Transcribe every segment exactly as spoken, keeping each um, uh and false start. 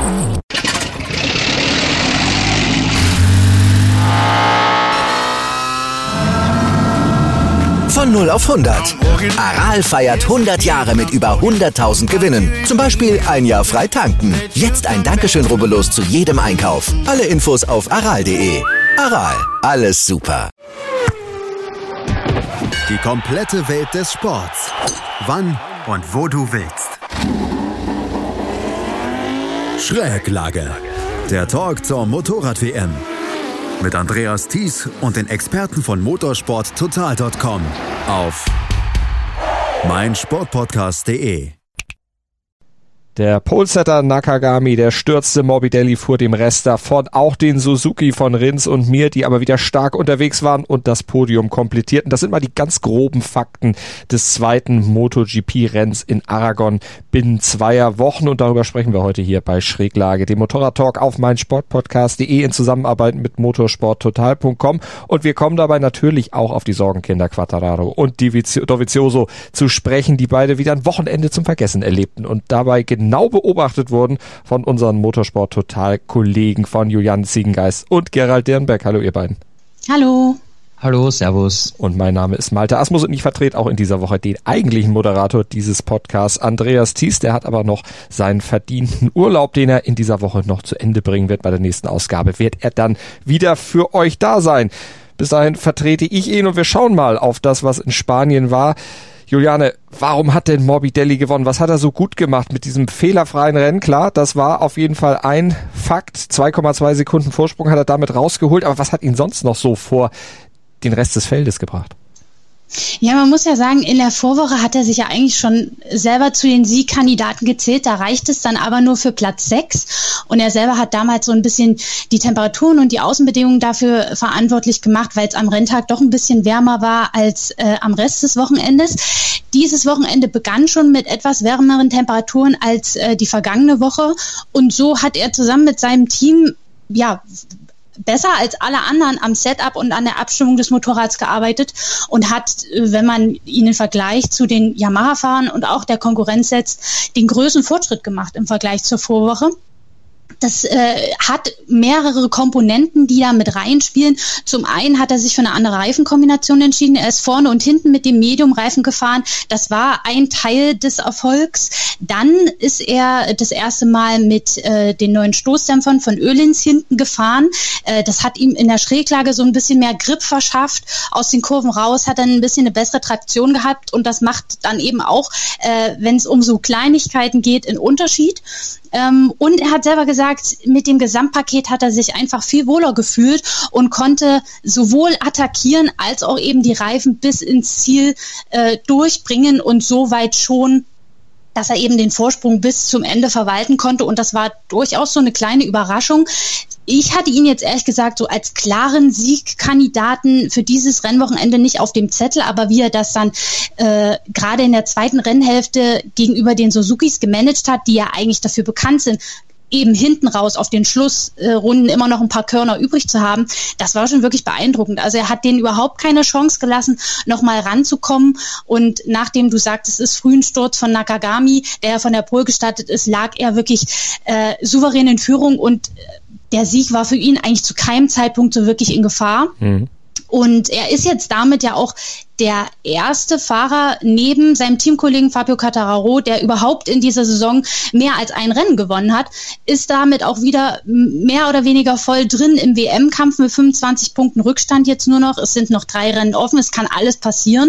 Von null auf hundert. Aral feiert hundert Jahre mit über hunderttausend Gewinnen. Zum Beispiel ein Jahr frei tanken. Jetzt ein Dankeschön, rubbellos zu jedem Einkauf. Alle Infos auf aral punkt de. Aral, alles super. Die komplette Welt des Sports. Wann und wo du willst. Schräglage. Der Talk zur Motorrad-W M. Mit Andreas Thies und den Experten von motorsport total Punkt com auf meinsportpodcast punkt de. Der Polesetter Nakagami, der stürzte, Morbidelli fuhr dem Rest davon, auch den Suzuki von Rins und Mir, die aber wieder stark unterwegs waren und das Podium komplettierten. Das sind mal die ganz groben Fakten des zweiten MotoGP-Renns in Aragon binnen zweier Wochen und darüber sprechen wir heute hier bei Schräglage, dem Motorrad-Talk auf meinsportpodcast punkt de in Zusammenarbeit mit motorsport total Punkt com und wir kommen dabei natürlich auch auf die Sorgenkinder Quartararo und Dovizioso zu sprechen, die beide wieder ein Wochenende zum Vergessen erlebten und dabei genau genau beobachtet wurden von unseren Motorsport-Total-Kollegen von Julian Ziegengeist und Gerald Dirnberg. Hallo ihr beiden. Hallo. Hallo, servus. Und mein Name ist Malte Asmus und ich vertrete auch in dieser Woche den eigentlichen Moderator dieses Podcasts, Andreas Thies. Der hat aber noch seinen verdienten Urlaub, den er in dieser Woche noch zu Ende bringen wird. Bei der nächsten Ausgabe wird er dann wieder für euch da sein. Bis dahin vertrete ich ihn und wir schauen mal auf das, was in Spanien war. Juliane, warum hat denn Morbidelli gewonnen? Was hat er so gut gemacht mit diesem fehlerfreien Rennen? Klar, das war auf jeden Fall ein Fakt. zwei Komma zwei Sekunden Vorsprung hat er damit rausgeholt. Aber was hat ihn sonst noch so vor den Rest des Feldes gebracht? Ja, man muss ja sagen, in der Vorwoche hat er sich ja eigentlich schon selber zu den Siegkandidaten gezählt. Da reicht es dann aber nur für Platz sechs. Und er selber hat damals so ein bisschen die Temperaturen und die Außenbedingungen dafür verantwortlich gemacht, weil es am Renntag doch ein bisschen wärmer war als äh, am Rest des Wochenendes. Dieses Wochenende begann schon mit etwas wärmeren Temperaturen als äh, die vergangene Woche. Und so hat er zusammen mit seinem Team, ja, besser als alle anderen am Setup und an der Abstimmung des Motorrads gearbeitet und hat, wenn man ihn im Vergleich zu den Yamaha-Fahrern und auch der Konkurrenz setzt, den größten Fortschritt gemacht im Vergleich zur Vorwoche. Das äh, hat mehrere Komponenten, die da mit reinspielen. Zum einen hat er sich für eine andere Reifenkombination entschieden. Er ist vorne und hinten mit dem Medium-Reifen gefahren. Das war ein Teil des Erfolgs. Dann ist er das erste Mal mit äh, den neuen Stoßdämpfern von Öhlins hinten gefahren. Äh, das hat ihm in der Schräglage so ein bisschen mehr Grip verschafft. Aus den Kurven raus hat er ein bisschen eine bessere Traktion gehabt und das macht dann eben auch, äh, wenn es um so Kleinigkeiten geht, einen Unterschied. Ähm, und er hat selber gesagt, mit dem Gesamtpaket hat er sich einfach viel wohler gefühlt und konnte sowohl attackieren als auch eben die Reifen bis ins Ziel äh, durchbringen und so weit schon, dass er eben den Vorsprung bis zum Ende verwalten konnte. Und das war durchaus so eine kleine Überraschung. Ich hatte ihn jetzt ehrlich gesagt so als klaren Siegkandidaten für dieses Rennwochenende nicht auf dem Zettel, aber wie er das dann äh, gerade in der zweiten Rennhälfte gegenüber den Suzukis gemanagt hat, die ja eigentlich dafür bekannt sind, eben hinten raus auf den Schlussrunden immer noch ein paar Körner übrig zu haben, das war schon wirklich beeindruckend. Also er hat denen überhaupt keine Chance gelassen, nochmal ranzukommen. Und nachdem du sagtest, es ist frühen Sturz von Nakagami, der ja von der Pole gestartet ist, lag er wirklich äh, souverän in Führung und der Sieg war für ihn eigentlich zu keinem Zeitpunkt so wirklich in Gefahr. Mhm. Und er ist jetzt damit ja auch der erste Fahrer neben seinem Teamkollegen Fabio Quartararo, der überhaupt in dieser Saison mehr als ein Rennen gewonnen hat, ist damit auch wieder mehr oder weniger voll drin im W M-Kampf mit fünfundzwanzig Punkten Rückstand jetzt nur noch. Es sind noch drei Rennen offen, es kann alles passieren.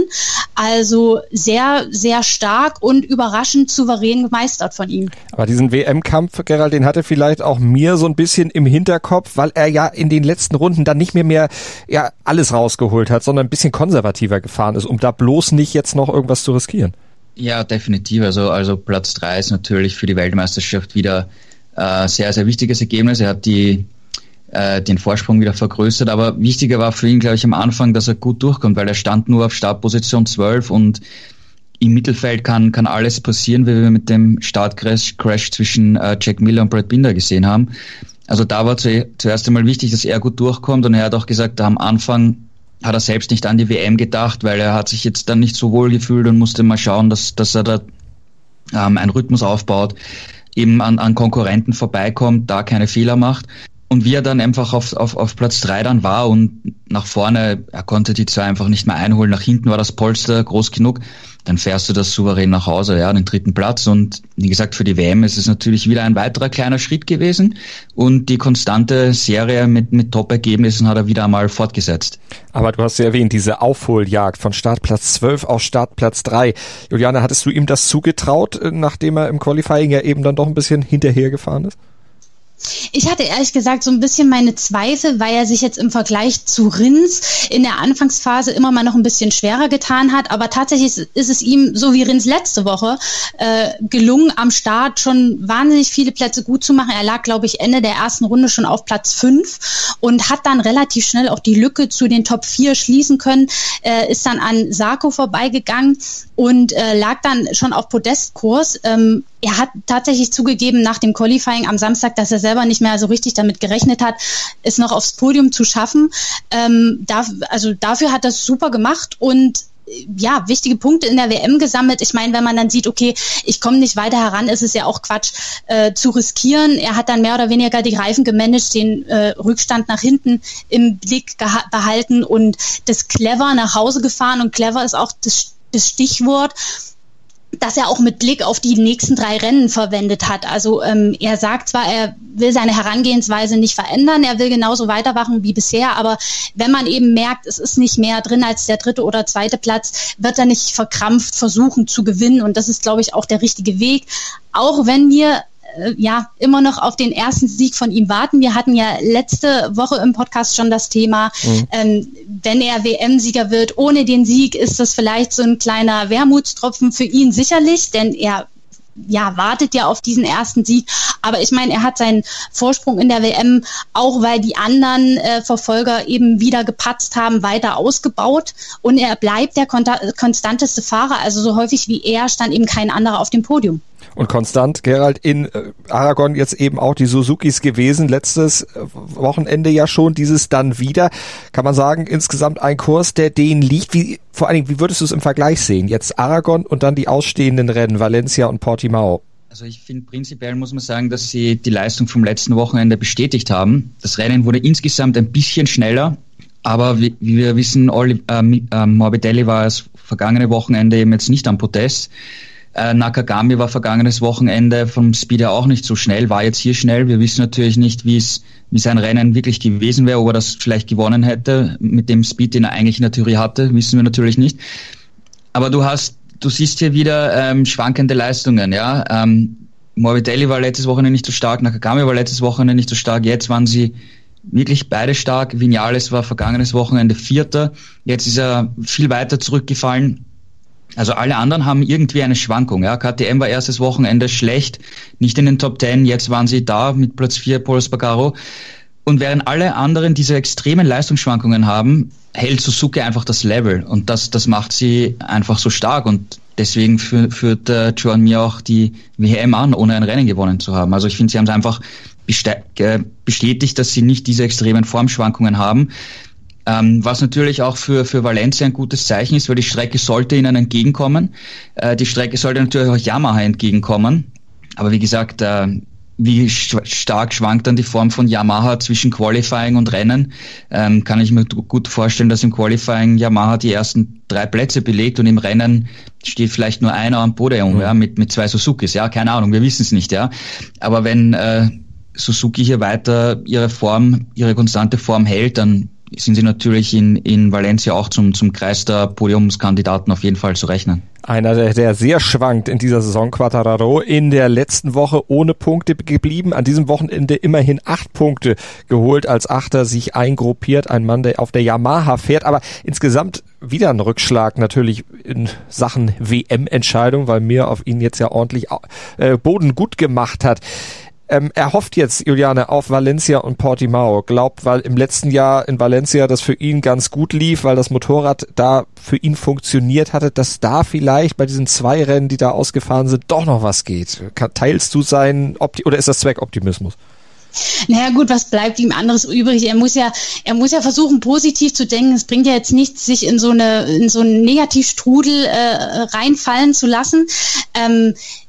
Also sehr, sehr stark und überraschend souverän gemeistert von ihm. Aber diesen W M-Kampf, Gerald, den hatte vielleicht auch mir so ein bisschen im Hinterkopf, weil er ja in den letzten Runden dann nicht mehr mehr ja, alles rausgeholt hat, sondern ein bisschen konservativer gefahren ist, um da bloß nicht jetzt noch irgendwas zu riskieren. Ja, definitiv. Also, also Platz drei ist natürlich für die Weltmeisterschaft wieder äh, sehr, sehr wichtiges Ergebnis. Er hat die, äh, den Vorsprung wieder vergrößert, aber wichtiger war für ihn, glaube ich, am Anfang, dass er gut durchkommt, weil er stand nur auf Startposition zwölf und im Mittelfeld kann, kann alles passieren, wie wir mit dem Startcrash Crash zwischen äh, Jack Miller und Brad Binder gesehen haben. Also da war zu, zuerst einmal wichtig, dass er gut durchkommt und er hat auch gesagt, am Anfang hat er selbst nicht an die W M gedacht, weil er hat sich jetzt dann nicht so wohl gefühlt und musste mal schauen, dass, dass er da ähm, einen Rhythmus aufbaut. eben an, an Konkurrenten vorbeikommt, da keine Fehler macht. Und wie er dann einfach auf, auf, auf Platz drei dann war und nach vorne, er konnte die zwei einfach nicht mehr einholen, nach hinten war das Polster groß genug, dann fährst du das souverän nach Hause, ja, den dritten Platz. Und wie gesagt, für die W M ist es natürlich wieder ein weiterer kleiner Schritt gewesen und die konstante Serie mit, mit Top-Ergebnissen hat er wieder einmal fortgesetzt. Aber du hast ja erwähnt, diese Aufholjagd von Startplatz zwölf auf Startplatz drei. Juliane, hattest du ihm das zugetraut, nachdem er im Qualifying ja eben dann doch ein bisschen hinterhergefahren ist? Ich hatte ehrlich gesagt so ein bisschen meine Zweifel, weil er sich jetzt im Vergleich zu Rins in der Anfangsphase immer mal noch ein bisschen schwerer getan hat. Aber tatsächlich ist es ihm, so wie Rins letzte Woche, äh, gelungen, am Start schon wahnsinnig viele Plätze gut zu machen. Er lag, glaube ich, Ende der ersten Runde schon auf Platz fünf und hat dann relativ schnell auch die Lücke zu den Top vier schließen können, äh, ist dann an Sarko vorbeigegangen und äh, lag dann schon auf Podestkurs. Ähm, er hat tatsächlich zugegeben nach dem Qualifying am Samstag, dass er selber nicht mehr so richtig damit gerechnet hat, es noch aufs Podium zu schaffen. Ähm, da, also dafür hat er es super gemacht und ja, wichtige Punkte in der W M gesammelt. Ich meine, wenn man dann sieht, okay, ich komme nicht weiter heran, ist es ja auch Quatsch äh, zu riskieren. Er hat dann mehr oder weniger die Reifen gemanagt, den äh, Rückstand nach hinten im Blick geha- behalten und das clever nach Hause gefahren. Und clever ist auch das, das Stichwort, dass er auch mit Blick auf die nächsten drei Rennen verwendet hat. Also ähm, er sagt zwar, er will seine Herangehensweise nicht verändern, er will genauso weitermachen wie bisher, aber wenn man eben merkt, es ist nicht mehr drin als der dritte oder zweite Platz, wird er nicht verkrampft versuchen zu gewinnen und das ist, glaube ich, auch der richtige Weg. Auch wenn wir ja immer noch auf den ersten Sieg von ihm warten. Wir hatten ja letzte Woche im Podcast schon das Thema, mhm. ähm, wenn er W M-Sieger wird, ohne den Sieg ist das vielleicht so ein kleiner Wermutstropfen für ihn sicherlich, denn er ja, wartet ja auf diesen ersten Sieg. Aber ich meine, er hat seinen Vorsprung in der W M, auch weil die anderen äh, Verfolger eben wieder gepatzt haben, weiter ausgebaut. Und er bleibt der konta- konstanteste Fahrer. Also so häufig wie er stand eben kein anderer auf dem Podium. Und konstant, Gerald, in äh, Aragon jetzt eben auch die Suzukis gewesen. Letztes äh, Wochenende ja schon, dieses dann wieder. Kann man sagen, insgesamt ein Kurs, der denen liegt. Wie, vor allen Dingen, wie würdest du es im Vergleich sehen? Jetzt Aragon und dann die ausstehenden Rennen, Valencia und Portimao. Also ich finde, prinzipiell muss man sagen, dass sie die Leistung vom letzten Wochenende bestätigt haben. Das Rennen wurde insgesamt ein bisschen schneller. Aber wie, wie wir wissen, Oli, äh, äh, Morbidelli war das vergangene Wochenende eben jetzt nicht am Podest. Äh, Nakagami war vergangenes Wochenende vom Speed her auch nicht so schnell, war jetzt hier schnell. Wir wissen natürlich nicht, wie es wie sein Rennen wirklich gewesen wäre, ob er das vielleicht gewonnen hätte mit dem Speed, den er eigentlich in der Theorie hatte, wissen wir natürlich nicht. Aber du hast, du siehst hier wieder ähm, schwankende Leistungen, ja. Ähm, Morbidelli war letztes Wochenende nicht so stark, Nakagami war letztes Wochenende nicht so stark. Jetzt waren sie wirklich beide stark. Vinales war vergangenes Wochenende Vierter. Jetzt ist er viel weiter zurückgefallen. Also alle anderen haben irgendwie eine Schwankung. Ja. K T M war erstes Wochenende schlecht, nicht in den Top Ten. Jetzt waren sie da mit Platz vier, Pol Espargaro. Und während alle anderen diese extremen Leistungsschwankungen haben, hält Suzuki einfach das Level. Und das, das macht sie einfach so stark. Und deswegen führt, führt äh, Joan Mir auch die W M an, ohne ein Rennen gewonnen zu haben. Also ich finde, sie haben es einfach bestätigt, dass sie nicht diese extremen Formschwankungen haben. Ähm, was natürlich auch für, für Valencia ein gutes Zeichen ist, weil die Strecke sollte ihnen entgegenkommen. Äh, die Strecke sollte natürlich auch Yamaha entgegenkommen. Aber wie gesagt, äh, wie sch- stark schwankt dann die Form von Yamaha zwischen Qualifying und Rennen, ähm, kann ich mir gut vorstellen, dass im Qualifying Yamaha die ersten drei Plätze belegt und im Rennen steht vielleicht nur einer am Podium, mhm. ja, mit, mit zwei Suzukis. Ja, keine Ahnung, wir wissen es nicht, ja. Aber wenn äh, Suzuki hier weiter ihre Form, ihre konstante Form hält, dann sind sie natürlich in, in Valencia auch zum, zum Kreis der Podiumskandidaten auf jeden Fall zu rechnen. Einer, der, der sehr schwankt in dieser Saison, Quartararo, in der letzten Woche ohne Punkte geblieben, an diesem Wochenende immerhin acht Punkte geholt, als Achter sich eingruppiert, ein Mann, der auf der Yamaha fährt, aber insgesamt wieder ein Rückschlag natürlich in Sachen W M-Entscheidung, weil Mir auf ihn jetzt ja ordentlich äh, Boden gut gemacht hat. Ähm, er hofft jetzt, Juliane, auf Valencia und Portimao. Glaubt, weil im letzten Jahr in Valencia das für ihn ganz gut lief, weil das Motorrad da für ihn funktioniert hatte, dass da vielleicht bei diesen zwei Rennen, die da ausgefahren sind, doch noch was geht. Teilst du seinen Opti- oder ist das Zweckoptimismus? Naja gut, was bleibt ihm anderes übrig? Er muss ja, er muss ja versuchen, positiv zu denken. Es bringt ja jetzt nichts, sich in so eine, in so einen Negativstrudel äh, reinfallen zu lassen. Ähm,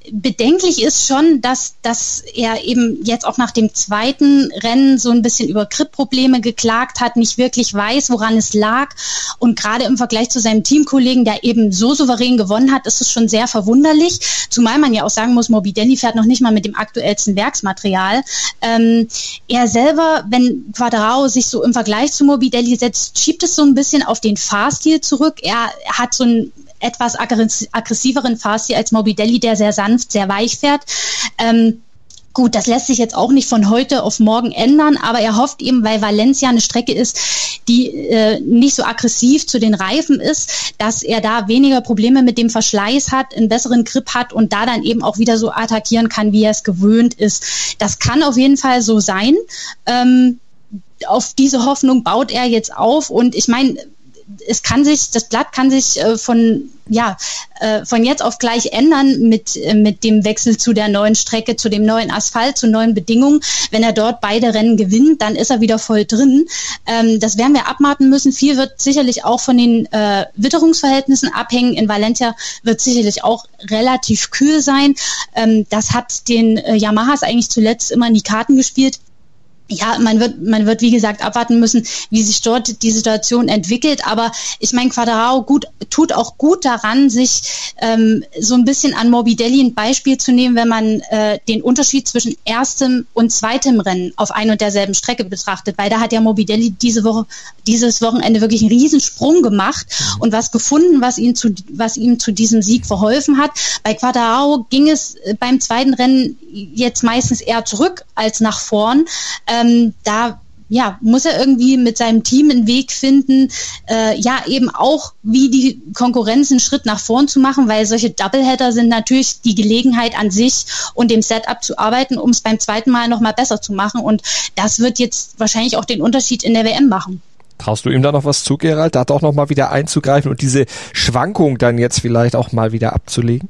bedenklich ist schon, dass, dass er eben jetzt auch nach dem zweiten Rennen so ein bisschen über Grip-Probleme geklagt hat, nicht wirklich weiß, woran es lag. Und gerade im Vergleich zu seinem Teamkollegen, der eben so souverän gewonnen hat, ist es schon sehr verwunderlich. Zumal man ja auch sagen muss, Morbidelli fährt noch nicht mal mit dem aktuellsten Werksmaterial. Ähm, er selber, wenn Quartararo sich so im Vergleich zu Morbidelli setzt, schiebt es so ein bisschen auf den Fahrstil zurück. Er hat so ein etwas aggressiveren Fahrstil als Morbidelli, der sehr sanft, sehr weich fährt. Ähm, gut, das lässt sich jetzt auch nicht von heute auf morgen ändern, aber er hofft eben, weil Valencia eine Strecke ist, die äh, nicht so aggressiv zu den Reifen ist, dass er da weniger Probleme mit dem Verschleiß hat, einen besseren Grip hat und da dann eben auch wieder so attackieren kann, wie er es gewöhnt ist. Das kann auf jeden Fall so sein. Ähm, auf diese Hoffnung baut er jetzt auf und ich meine, es kann sich, das Blatt kann sich äh, von, ja, äh, von jetzt auf gleich ändern mit, äh, mit dem Wechsel zu der neuen Strecke, zu dem neuen Asphalt, zu neuen Bedingungen. Wenn er dort beide Rennen gewinnt, dann ist er wieder voll drin. Ähm, das werden wir abwarten müssen. Viel wird sicherlich auch von den äh, Witterungsverhältnissen abhängen. In Valencia wird sicherlich auch relativ kühl sein. Ähm, das hat den äh, Yamahas eigentlich zuletzt immer in die Karten gespielt. Ja, man wird, man wird, wie gesagt, abwarten müssen, wie sich dort die Situation entwickelt. Aber ich meine, Quartararo gut, tut auch gut daran, sich ähm, so ein bisschen an Morbidelli ein Beispiel zu nehmen, wenn man äh, den Unterschied zwischen erstem und zweitem Rennen auf ein und derselben Strecke betrachtet. Weil da hat ja Morbidelli diese Woche, dieses Wochenende wirklich einen Riesensprung gemacht und was gefunden, was ihn zu, was ihm zu diesem Sieg verholfen hat. Bei Quartararo ging es beim zweiten Rennen jetzt meistens eher zurück als nach vorn. Ähm, da ja, muss er irgendwie mit seinem Team einen Weg finden, äh, ja, eben auch wie die Konkurrenz einen Schritt nach vorn zu machen, weil solche Doubleheader sind natürlich die Gelegenheit an sich und dem Setup zu arbeiten, um es beim zweiten Mal nochmal besser zu machen und das wird jetzt wahrscheinlich auch den Unterschied in der W M machen. Traust du ihm da noch was zu, Gerald, da doch nochmal wieder einzugreifen und diese Schwankung dann jetzt vielleicht auch mal wieder abzulegen?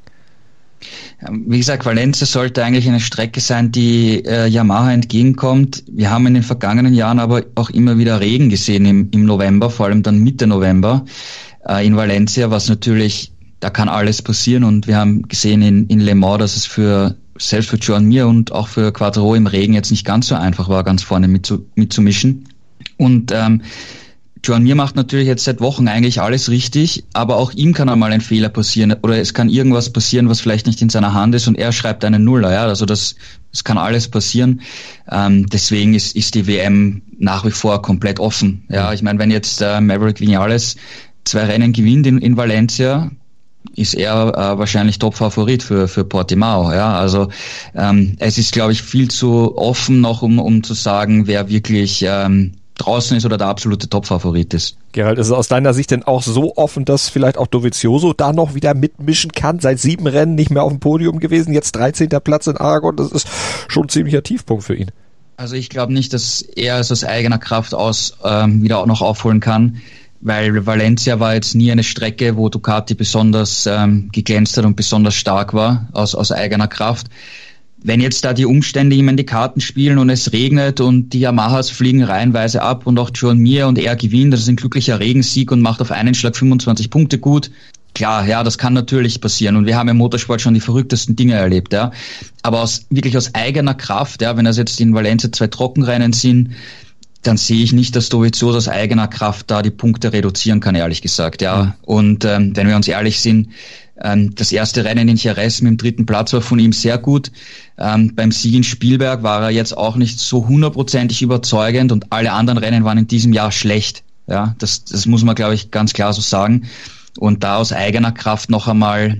Wie gesagt, Valencia sollte eigentlich eine Strecke sein, die äh, Yamaha entgegenkommt. Wir haben in den vergangenen Jahren aber auch immer wieder Regen gesehen im, im November, vor allem dann Mitte November äh, in Valencia, was natürlich, da kann alles passieren und wir haben gesehen in, in Le Mans, dass es für selbst für Joan Mir und auch für Quartararo im Regen jetzt nicht ganz so einfach war, ganz vorne mitzu, mitzumischen. Und ähm, Joan Mir macht natürlich jetzt seit Wochen eigentlich alles richtig, aber auch ihm kann einmal ein Fehler passieren oder es kann irgendwas passieren, was vielleicht nicht in seiner Hand ist und er schreibt einen Nuller, ja, also das, das kann alles passieren. Ähm, deswegen ist, ist die W M nach wie vor komplett offen. Ja, ich meine, wenn jetzt äh, Maverick Viñales zwei Rennen gewinnt in, in Valencia, ist er äh, wahrscheinlich Top-Favorit für für Portimao. Ja, also ähm, es ist, glaube ich, viel zu offen noch, um um zu sagen, wer wirklich ähm, draußen ist oder der absolute Top-Favorit ist. Gerald, ist es aus deiner Sicht denn auch so offen, dass vielleicht auch Dovizioso da noch wieder mitmischen kann? Seit sieben Rennen nicht mehr auf dem Podium gewesen, jetzt dreizehnter Platz in Aragon, das ist schon ein ziemlicher Tiefpunkt für ihn. Also ich glaube nicht, dass er es aus eigener Kraft aus ähm, wieder auch noch aufholen kann, weil Valencia war jetzt nie eine Strecke, wo Ducati besonders ähm, geglänzt hat und besonders stark war aus, aus eigener Kraft. Wenn jetzt da die Umstände ihm in die Karten spielen und es regnet und die Yamahas fliegen reihenweise ab und auch Joan Mir und er gewinnt, das ist ein glücklicher Regensieg und macht auf einen Schlag fünfundzwanzig Punkte gut. Klar, ja, das kann natürlich passieren und wir haben im Motorsport schon die verrücktesten Dinge erlebt, ja. Aber aus, wirklich aus eigener Kraft, ja, wenn das jetzt in Valencia zwei Trockenrennen sind, dann sehe ich nicht, dass Dovizioso aus eigener Kraft da die Punkte reduzieren kann, ehrlich gesagt, ja. Mhm. Und ähm, wenn wir uns ehrlich sind, ähm, das erste Rennen in Jerez mit dem dritten Platz war von ihm sehr gut. Ähm, beim Sieg in Spielberg war er jetzt auch nicht so hundertprozentig überzeugend und alle anderen Rennen waren in diesem Jahr schlecht. Ja, das, das muss man, glaube ich, ganz klar so sagen. Und da aus eigener Kraft noch einmal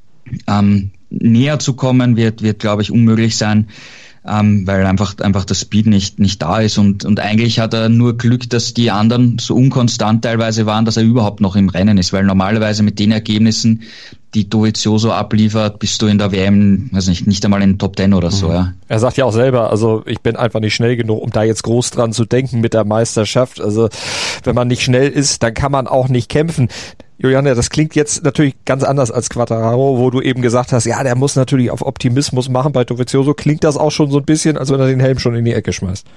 ähm, näher zu kommen, wird, wird, glaube ich, unmöglich sein. Ähm, weil einfach einfach das Speed nicht nicht da ist und und eigentlich hat er nur Glück, dass die anderen so unkonstant teilweise waren, dass er überhaupt noch im Rennen ist, weil normalerweise mit den Ergebnissen, die Dovizioso abliefert, bist du in der W M, weiß nicht, nicht einmal in den Top Ten oder so, ja. Er sagt ja auch selber, also ich bin einfach nicht schnell genug, um da jetzt groß dran zu denken mit der Meisterschaft. Also wenn man nicht schnell ist, dann kann man auch nicht kämpfen. Juliane, das klingt jetzt natürlich ganz anders als Quartararo, wo du eben gesagt hast, ja, der muss natürlich auf Optimismus machen. Bei Dovizioso klingt das auch schon so ein bisschen, als wenn er den Helm schon in die Ecke schmeißt.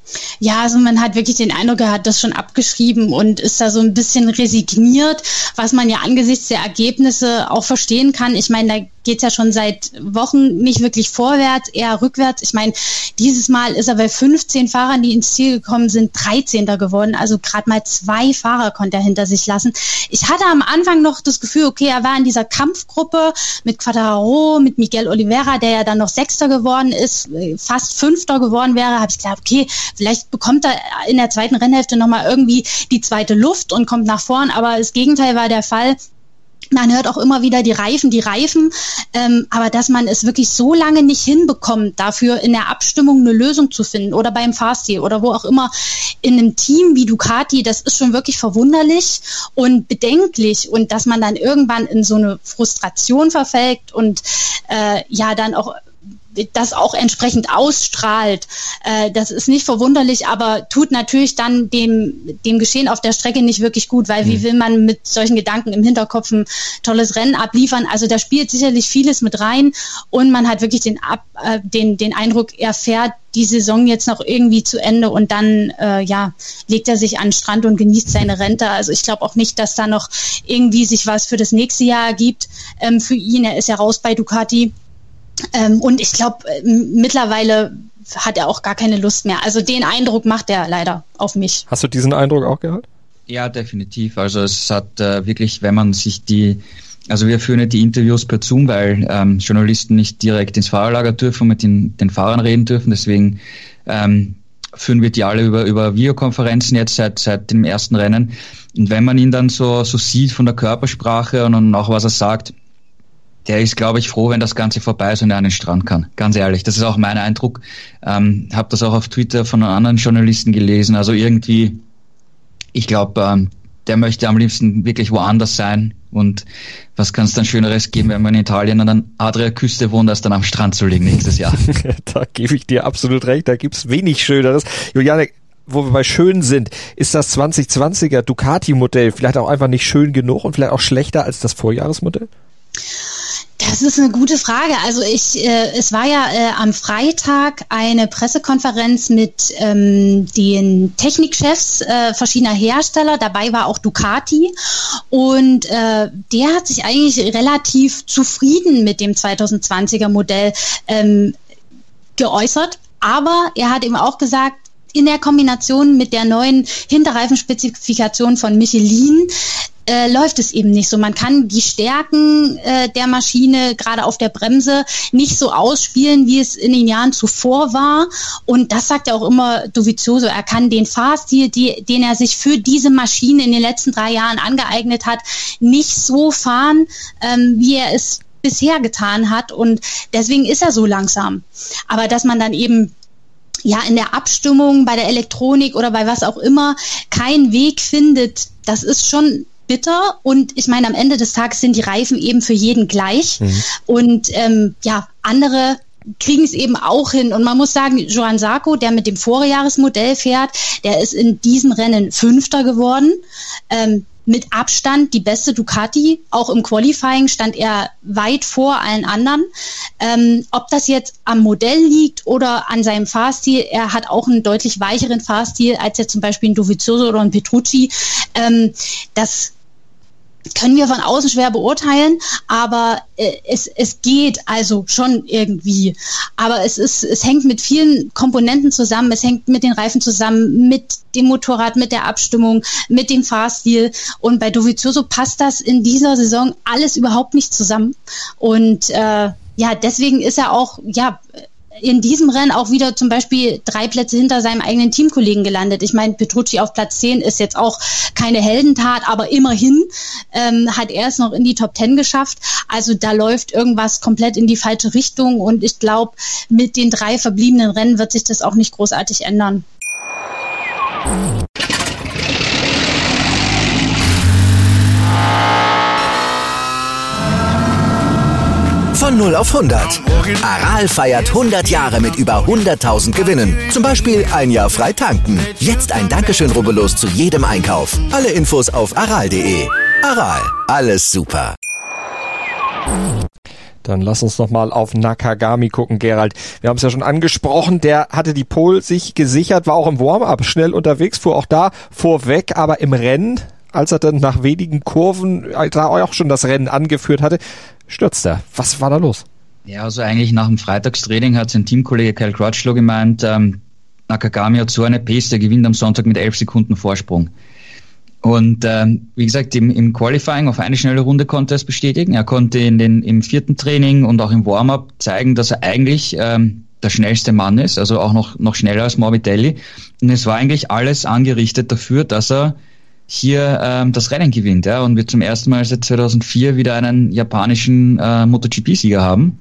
Ja, also man hat wirklich den Eindruck, er hat das schon abgeschrieben und ist da so ein bisschen resigniert, was man ja angesichts der Ergebnisse auch verstehen kann. Ich meine, da geht es ja schon seit Wochen nicht wirklich vorwärts, eher rückwärts. Ich meine, dieses Mal ist er bei fünfzehn Fahrern, die ins Ziel gekommen sind, dreizehnter geworden. Also gerade mal zwei Fahrer konnte er hinter sich lassen. Ich hatte am Anfang noch das Gefühl, okay, er war in dieser Kampfgruppe mit Quartararo, mit Miguel Oliveira, der ja dann noch Sechster geworden ist, fast Fünfter geworden wäre. Habe ich gedacht, okay, vielleicht bekommt er in der zweiten Rennhälfte nochmal irgendwie die zweite Luft und kommt nach vorn. Aber das Gegenteil war der Fall. Man hört auch immer wieder die Reifen, die Reifen, ähm, aber dass man es wirklich so lange nicht hinbekommt, dafür in der Abstimmung eine Lösung zu finden oder beim Fahrstil oder wo auch immer in einem Team wie Ducati, das ist schon wirklich verwunderlich und bedenklich und dass man dann irgendwann in so eine Frustration verfällt und äh, ja dann auch das auch entsprechend ausstrahlt. Äh, das ist nicht verwunderlich, aber tut natürlich dann dem, dem Geschehen auf der Strecke nicht wirklich gut, weil wie will man mit solchen Gedanken im Hinterkopf ein tolles Rennen abliefern? Also da spielt sicherlich vieles mit rein und man hat wirklich den, Ab, äh, den, den Eindruck, er fährt die Saison jetzt noch irgendwie zu Ende und dann äh, ja legt er sich an den Strand und genießt seine Rente. Also ich glaube auch nicht, dass da noch irgendwie sich was für das nächste Jahr ergibt ähm, für ihn. Er ist ja raus bei Ducati. Ähm, und ich glaube, äh, mittlerweile hat er auch gar keine Lust mehr. Also den Eindruck macht er leider auf mich. Hast du diesen Eindruck auch gehabt? Ja, definitiv. Also es hat äh, wirklich, wenn man sich die, also wir führen ja die Interviews per Zoom, weil ähm, Journalisten nicht direkt ins Fahrerlager dürfen, mit den, den Fahrern reden dürfen. Deswegen ähm, führen wir die alle über, über Videokonferenzen jetzt seit, seit dem ersten Rennen. Und wenn man ihn dann so, so sieht von der Körpersprache und, und auch was er sagt, der ist, glaube ich, froh, wenn das Ganze vorbei ist und er an den Strand kann. Ganz ehrlich, das ist auch mein Eindruck. Ähm, habe das auch auf Twitter von anderen Journalisten gelesen. Also irgendwie, ich glaube, ähm, der möchte am liebsten wirklich woanders sein. Und was kann es dann Schöneres geben, wenn man in Italien an der Adria-Küste wohnt, als dann am Strand zu liegen nächstes Jahr? Da gebe ich dir absolut recht. Da gibt's wenig Schöneres. Juliane, wo wir bei schön sind, ist das zwanzig zwanziger Ducati-Modell vielleicht auch einfach nicht schön genug und vielleicht auch schlechter als das Vorjahresmodell? Das ist eine gute Frage. Also ich, äh, es war ja äh, am Freitag eine Pressekonferenz mit ähm, den Technikchefs äh, verschiedener Hersteller. Dabei war auch Ducati und äh, der hat sich eigentlich relativ zufrieden mit dem zwanzig zwanziger Modell ähm, geäußert. Aber er hat eben auch gesagt, in der Kombination mit der neuen Hinterreifenspezifikation von Michelin Äh, läuft es eben nicht so. Man kann die Stärken äh, der Maschine gerade auf der Bremse nicht so ausspielen, wie es in den Jahren zuvor war. Und das sagt ja auch immer Dovizioso. Er kann den Fahrstil, die, den er sich für diese Maschine in den letzten drei Jahren angeeignet hat, nicht so fahren, ähm, wie er es bisher getan hat. Und deswegen ist er so langsam. Aber dass man dann eben ja in der Abstimmung bei der Elektronik oder bei was auch immer keinen Weg findet, das ist schon bitter und ich meine, am Ende des Tages sind die Reifen eben für jeden gleich mhm. und ähm, ja, andere kriegen es eben auch hin und man muss sagen, Johann Zarco, der mit dem Vorjahresmodell fährt, der ist in diesem Rennen Fünfter geworden, ähm, mit Abstand die beste Ducati, auch im Qualifying stand er weit vor allen anderen. Ähm, ob das jetzt am Modell liegt oder an seinem Fahrstil, er hat auch einen deutlich weicheren Fahrstil als jetzt zum Beispiel ein Dovizioso oder ein Petrucci. Ähm, das können wir von außen schwer beurteilen, aber äh, es, es geht also schon irgendwie. Aber es ist, es hängt mit vielen Komponenten zusammen. Es hängt mit den Reifen zusammen, mit dem Motorrad, mit der Abstimmung, mit dem Fahrstil. Und bei Dovizioso passt das in dieser Saison alles überhaupt nicht zusammen. Und äh, ja, deswegen ist er auch, ja, in diesem Rennen auch wieder zum Beispiel drei Plätze hinter seinem eigenen Teamkollegen gelandet. Ich meine, Petrucci auf Platz zehn ist jetzt auch keine Heldentat, aber immerhin ähm, hat er es noch in die Top Ten geschafft. Also da läuft irgendwas komplett in die falsche Richtung und ich glaube, mit den drei verbliebenen Rennen wird sich das auch nicht großartig ändern. Von null auf hundert. Aral feiert hundert Jahre mit über hunderttausend Gewinnen. Zum Beispiel ein Jahr frei tanken. Jetzt ein Dankeschön, rubbellos zu jedem Einkauf. Alle Infos auf aral punkt de. Aral, alles super. Dann lass uns nochmal auf Nakagami gucken, Gerald. Wir haben es ja schon angesprochen, der hatte die Pole sich gesichert, war auch im Warm-up schnell unterwegs, fuhr auch da vorweg, aber im Rennen, als er dann nach wenigen Kurven da auch schon das Rennen angeführt hatte, stürzt er. Was war da los? Ja, also eigentlich nach dem Freitagstraining hat sein Teamkollege Kyle Crutchlow gemeint, ähm, Nakagami hat so eine Pace, der gewinnt am Sonntag mit elf Sekunden Vorsprung. Und ähm, wie gesagt, im, im Qualifying auf eine schnelle Runde konnte er es bestätigen. Er konnte in den, im vierten Training und auch im Warm-up zeigen, dass er eigentlich ähm, der schnellste Mann ist, also auch noch, noch schneller als Morbidelli. Und es war eigentlich alles angerichtet dafür, dass er hier ähm, das Rennen gewinnt. Ja, und wir zum ersten Mal seit zweitausendvier wieder einen japanischen äh, MotoGP-Sieger haben.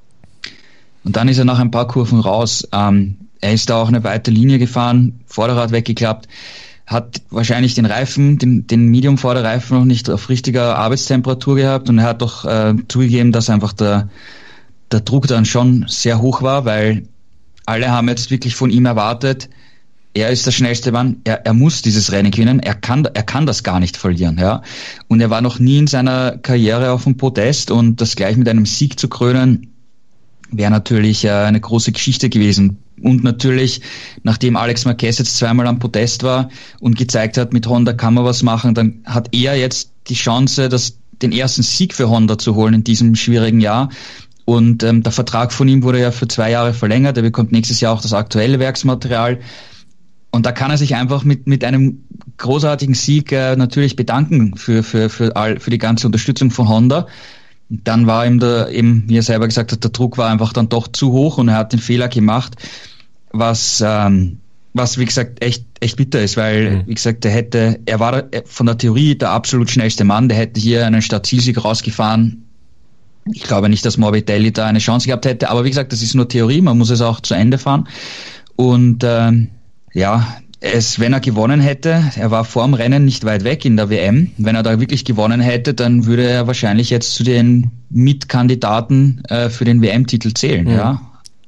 Und dann ist er nach ein paar Kurven raus. Ähm, er ist da auch eine weite Linie gefahren, Vorderrad weggeklappt, hat wahrscheinlich den Reifen, den, den Medium-Vorderreifen noch nicht auf richtiger Arbeitstemperatur gehabt und er hat doch äh, zugegeben, dass einfach der, der Druck dann schon sehr hoch war, weil alle haben jetzt wirklich von ihm erwartet, er ist der schnellste Mann, er, er muss dieses Rennen gewinnen, er kann, er kann das gar nicht verlieren, ja. Und er war noch nie in seiner Karriere auf dem Podest und das gleich mit einem Sieg zu krönen, wäre natürlich äh, eine große Geschichte gewesen. Und natürlich, nachdem Alex Marquez jetzt zweimal am Podest war und gezeigt hat, mit Honda kann man was machen, dann hat er jetzt die Chance, das, den ersten Sieg für Honda zu holen in diesem schwierigen Jahr. Und ähm, der Vertrag von ihm wurde ja für zwei Jahre verlängert. Er bekommt nächstes Jahr auch das aktuelle Werksmaterial. Und da kann er sich einfach mit mit einem großartigen Sieg äh, natürlich bedanken für für für all für die ganze Unterstützung von Honda. Dann war ihm der, eben, wie er selber gesagt hat, der Druck war einfach dann doch zu hoch und er hat den Fehler gemacht, was, ähm, was wie gesagt echt, echt bitter ist, weil, mhm. wie gesagt, er hätte, er war von der Theorie der absolut schnellste Mann, der hätte hier einen Startzielsieg rausgefahren. Ich glaube nicht, dass Morbidelli da eine Chance gehabt hätte, aber wie gesagt, das ist nur Theorie, man muss es auch zu Ende fahren. Und, ähm, ja, Es, wenn er gewonnen hätte, er war vor dem Rennen nicht weit weg in der W M, wenn er da wirklich gewonnen hätte, dann würde er wahrscheinlich jetzt zu den Mitkandidaten äh, für den W M-Titel zählen, mhm. ja.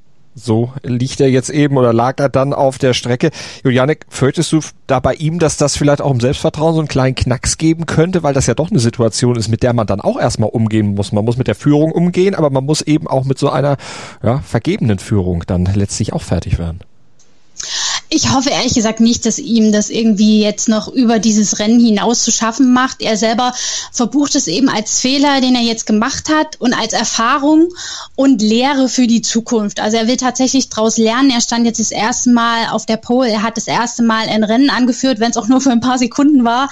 So liegt er jetzt eben oder lag er dann auf der Strecke. Julianek, fürchtest du da bei ihm, dass das vielleicht auch im Selbstvertrauen so einen kleinen Knacks geben könnte, weil das ja doch eine Situation ist, mit der man dann auch erstmal umgehen muss. Man muss mit der Führung umgehen, aber man muss eben auch mit so einer ja, vergebenen Führung dann letztlich auch fertig werden. Ich hoffe ehrlich gesagt nicht, dass ihm das irgendwie jetzt noch über dieses Rennen hinaus zu schaffen macht. Er selber verbucht es eben als Fehler, den er jetzt gemacht hat und als Erfahrung und Lehre für die Zukunft. Also er will tatsächlich daraus lernen. Er stand jetzt das erste Mal auf der Pole. Er hat das erste Mal ein Rennen angeführt, wenn es auch nur für ein paar Sekunden war.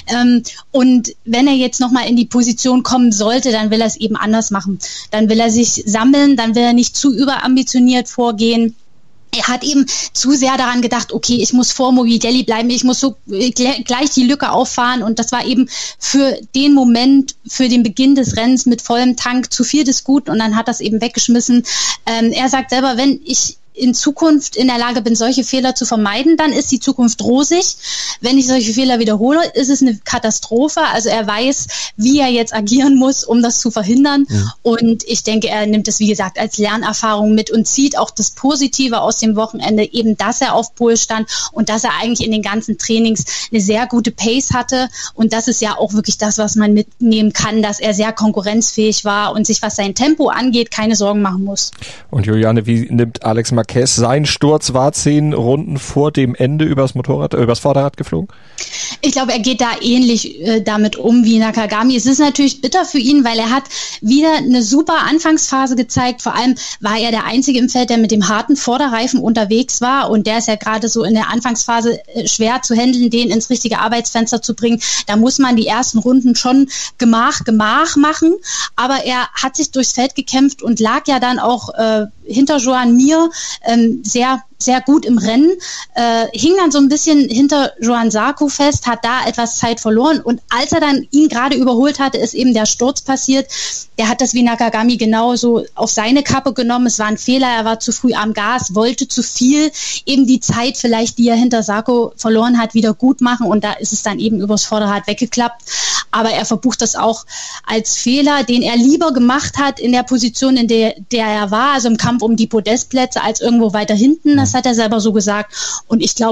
Und wenn er jetzt nochmal in die Position kommen sollte, dann will er es eben anders machen. Dann will er sich sammeln, dann will er nicht zu überambitioniert vorgehen. Er hat eben zu sehr daran gedacht, okay, ich muss vor Morbidelli bleiben, ich muss so gleich die Lücke auffahren und das war eben für den Moment, für den Beginn des Rennens mit vollem Tank zu viel des Guten und dann hat das eben weggeschmissen. Ähm, er sagt selber, wenn ich in Zukunft in der Lage bin, solche Fehler zu vermeiden, dann ist die Zukunft rosig. Wenn ich solche Fehler wiederhole, ist es eine Katastrophe. Also er weiß, wie er jetzt agieren muss, um das zu verhindern. Ja. Und ich denke, er nimmt es, wie gesagt, als Lernerfahrung mit und zieht auch das Positive aus dem Wochenende, eben, dass er auf Pole stand und dass er eigentlich in den ganzen Trainings eine sehr gute Pace hatte. Und das ist ja auch wirklich das, was man mitnehmen kann, dass er sehr konkurrenzfähig war und sich, was sein Tempo angeht, keine Sorgen machen muss. Und Juliane, wie nimmt Alex Marquez sein Sturz war zehn Runden vor dem Ende übers Motorrad, äh, übers Vorderrad geflogen? Ich glaube, er geht da ähnlich äh, damit um wie Nakagami. Es ist natürlich bitter für ihn, weil er hat wieder eine super Anfangsphase gezeigt. Vor allem war er der Einzige im Feld, der mit dem harten Vorderreifen unterwegs war und der ist ja gerade so in der Anfangsphase äh, schwer zu handeln, den ins richtige Arbeitsfenster zu bringen. Da muss man die ersten Runden schon Gemach, Gemach machen, aber er hat sich durchs Feld gekämpft und lag ja dann auch äh, hinter Joan Mir ähm, sehr sehr gut im Rennen, äh, hing dann so ein bisschen hinter Johann Zarco fest, hat da etwas Zeit verloren und als er dann ihn gerade überholt hatte, ist eben der Sturz passiert. Der hat das wie Nakagami genauso auf seine Kappe genommen. Es war ein Fehler, er war zu früh am Gas, wollte zu viel, eben die Zeit vielleicht, die er hinter Zarco verloren hat, wieder gut machen und da ist es dann eben übers Vorderrad weggeklappt. Aber er verbucht das auch als Fehler, den er lieber gemacht hat in der Position, in der, der er war, also im Kampf um die Podestplätze, als irgendwo weiter hinten. Das hat er selber so gesagt. Und ich glaube,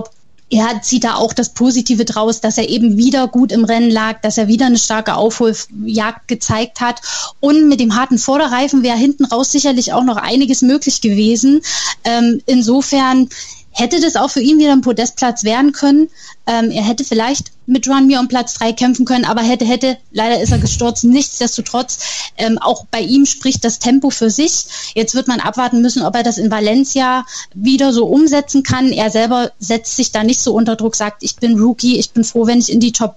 er zieht da auch das Positive draus, dass er eben wieder gut im Rennen lag, dass er wieder eine starke Aufholjagd gezeigt hat. Und mit dem harten Vorderreifen wäre hinten raus sicherlich auch noch einiges möglich gewesen. Ähm, insofern hätte das auch für ihn wieder ein Podestplatz werden können. Ähm, er hätte vielleicht mit Joan Mir um Platz drei kämpfen können, aber hätte, hätte, leider ist er gestürzt. Nichtsdestotrotz, ähm, auch bei ihm spricht das Tempo für sich. Jetzt wird man abwarten müssen, ob er das in Valencia wieder so umsetzen kann. Er selber setzt sich da nicht so unter Druck, sagt, ich bin Rookie, ich bin froh, wenn ich in die Top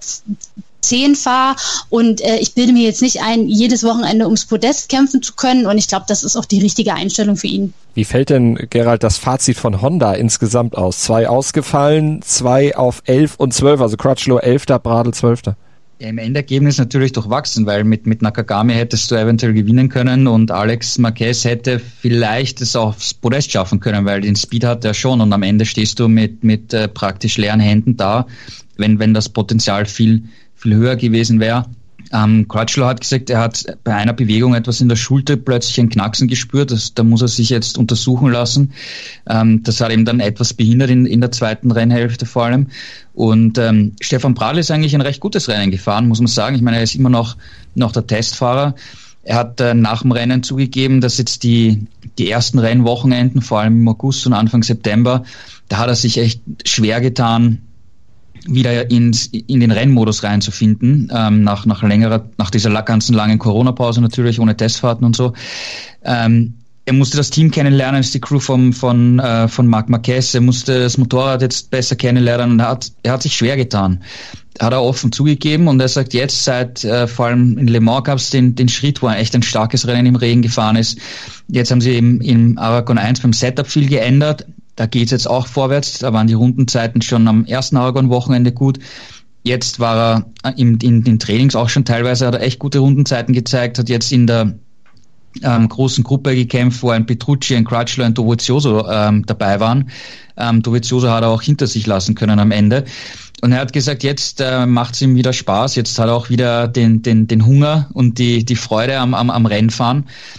zehn fahre und äh, ich bilde mir jetzt nicht ein, jedes Wochenende ums Podest kämpfen zu können und ich glaube, das ist auch die richtige Einstellung für ihn. Wie fällt denn, Gerald, das Fazit von Honda insgesamt aus? Zwei ausgefallen, zwei auf elf und zwölf, also Crutchlow elfter, Bradl zwölfter. Ja, im Endergebnis natürlich durchwachsen, weil mit, mit Nakagami hättest du eventuell gewinnen können und Alex Marquez hätte vielleicht es aufs Podest schaffen können, weil den Speed hat er schon und am Ende stehst du mit, mit äh, praktisch leeren Händen da, wenn, wenn das Potenzial viel viel höher gewesen wäre. Ähm, Crutchlow hat gesagt, er hat bei einer Bewegung etwas in der Schulter plötzlich ein Knacksen gespürt. Das, da muss er sich jetzt untersuchen lassen. Ähm, das hat ihm dann etwas behindert in, in der zweiten Rennhälfte vor allem. Und ähm, Stefan Bradl ist eigentlich ein recht gutes Rennen gefahren, muss man sagen. Ich meine, er ist immer noch, noch der Testfahrer. Er hat äh, nach dem Rennen zugegeben, dass jetzt die, die ersten Rennwochenenden, vor allem im August und Anfang September, da hat er sich echt schwer getan, wieder ins, in den Rennmodus reinzufinden, ähm, nach, nach längerer, nach dieser ganzen langen Corona-Pause natürlich, ohne Testfahrten und so. Ähm, er musste das Team kennenlernen, ist die Crew vom, von, äh, von Marc Marquez, er musste das Motorrad jetzt besser kennenlernen und er hat, er hat sich schwer getan. Hat er offen zugegeben und er sagt jetzt, seit, äh, vor allem in Le Mans gab es den, den Schritt, wo er echt ein starkes Rennen im Regen gefahren ist. Jetzt haben sie eben im Aragon eins beim Setup viel geändert. Da geht's jetzt auch vorwärts. Da waren die Rundenzeiten schon am ersten Aragon-Wochenende gut. Jetzt war er im, in den Trainings auch schon teilweise, hat er echt gute Rundenzeiten gezeigt, hat jetzt in der ähm, großen Gruppe gekämpft, wo ein Petrucci, ein Crutchlow, ein Dovizioso ähm, dabei waren. Ähm, Dovizioso hat er auch hinter sich lassen können am Ende. Und er hat gesagt, jetzt äh, macht's ihm wieder Spaß. Jetzt hat er auch wieder den, den, den Hunger und die, die Freude am, am, am Rennfahren.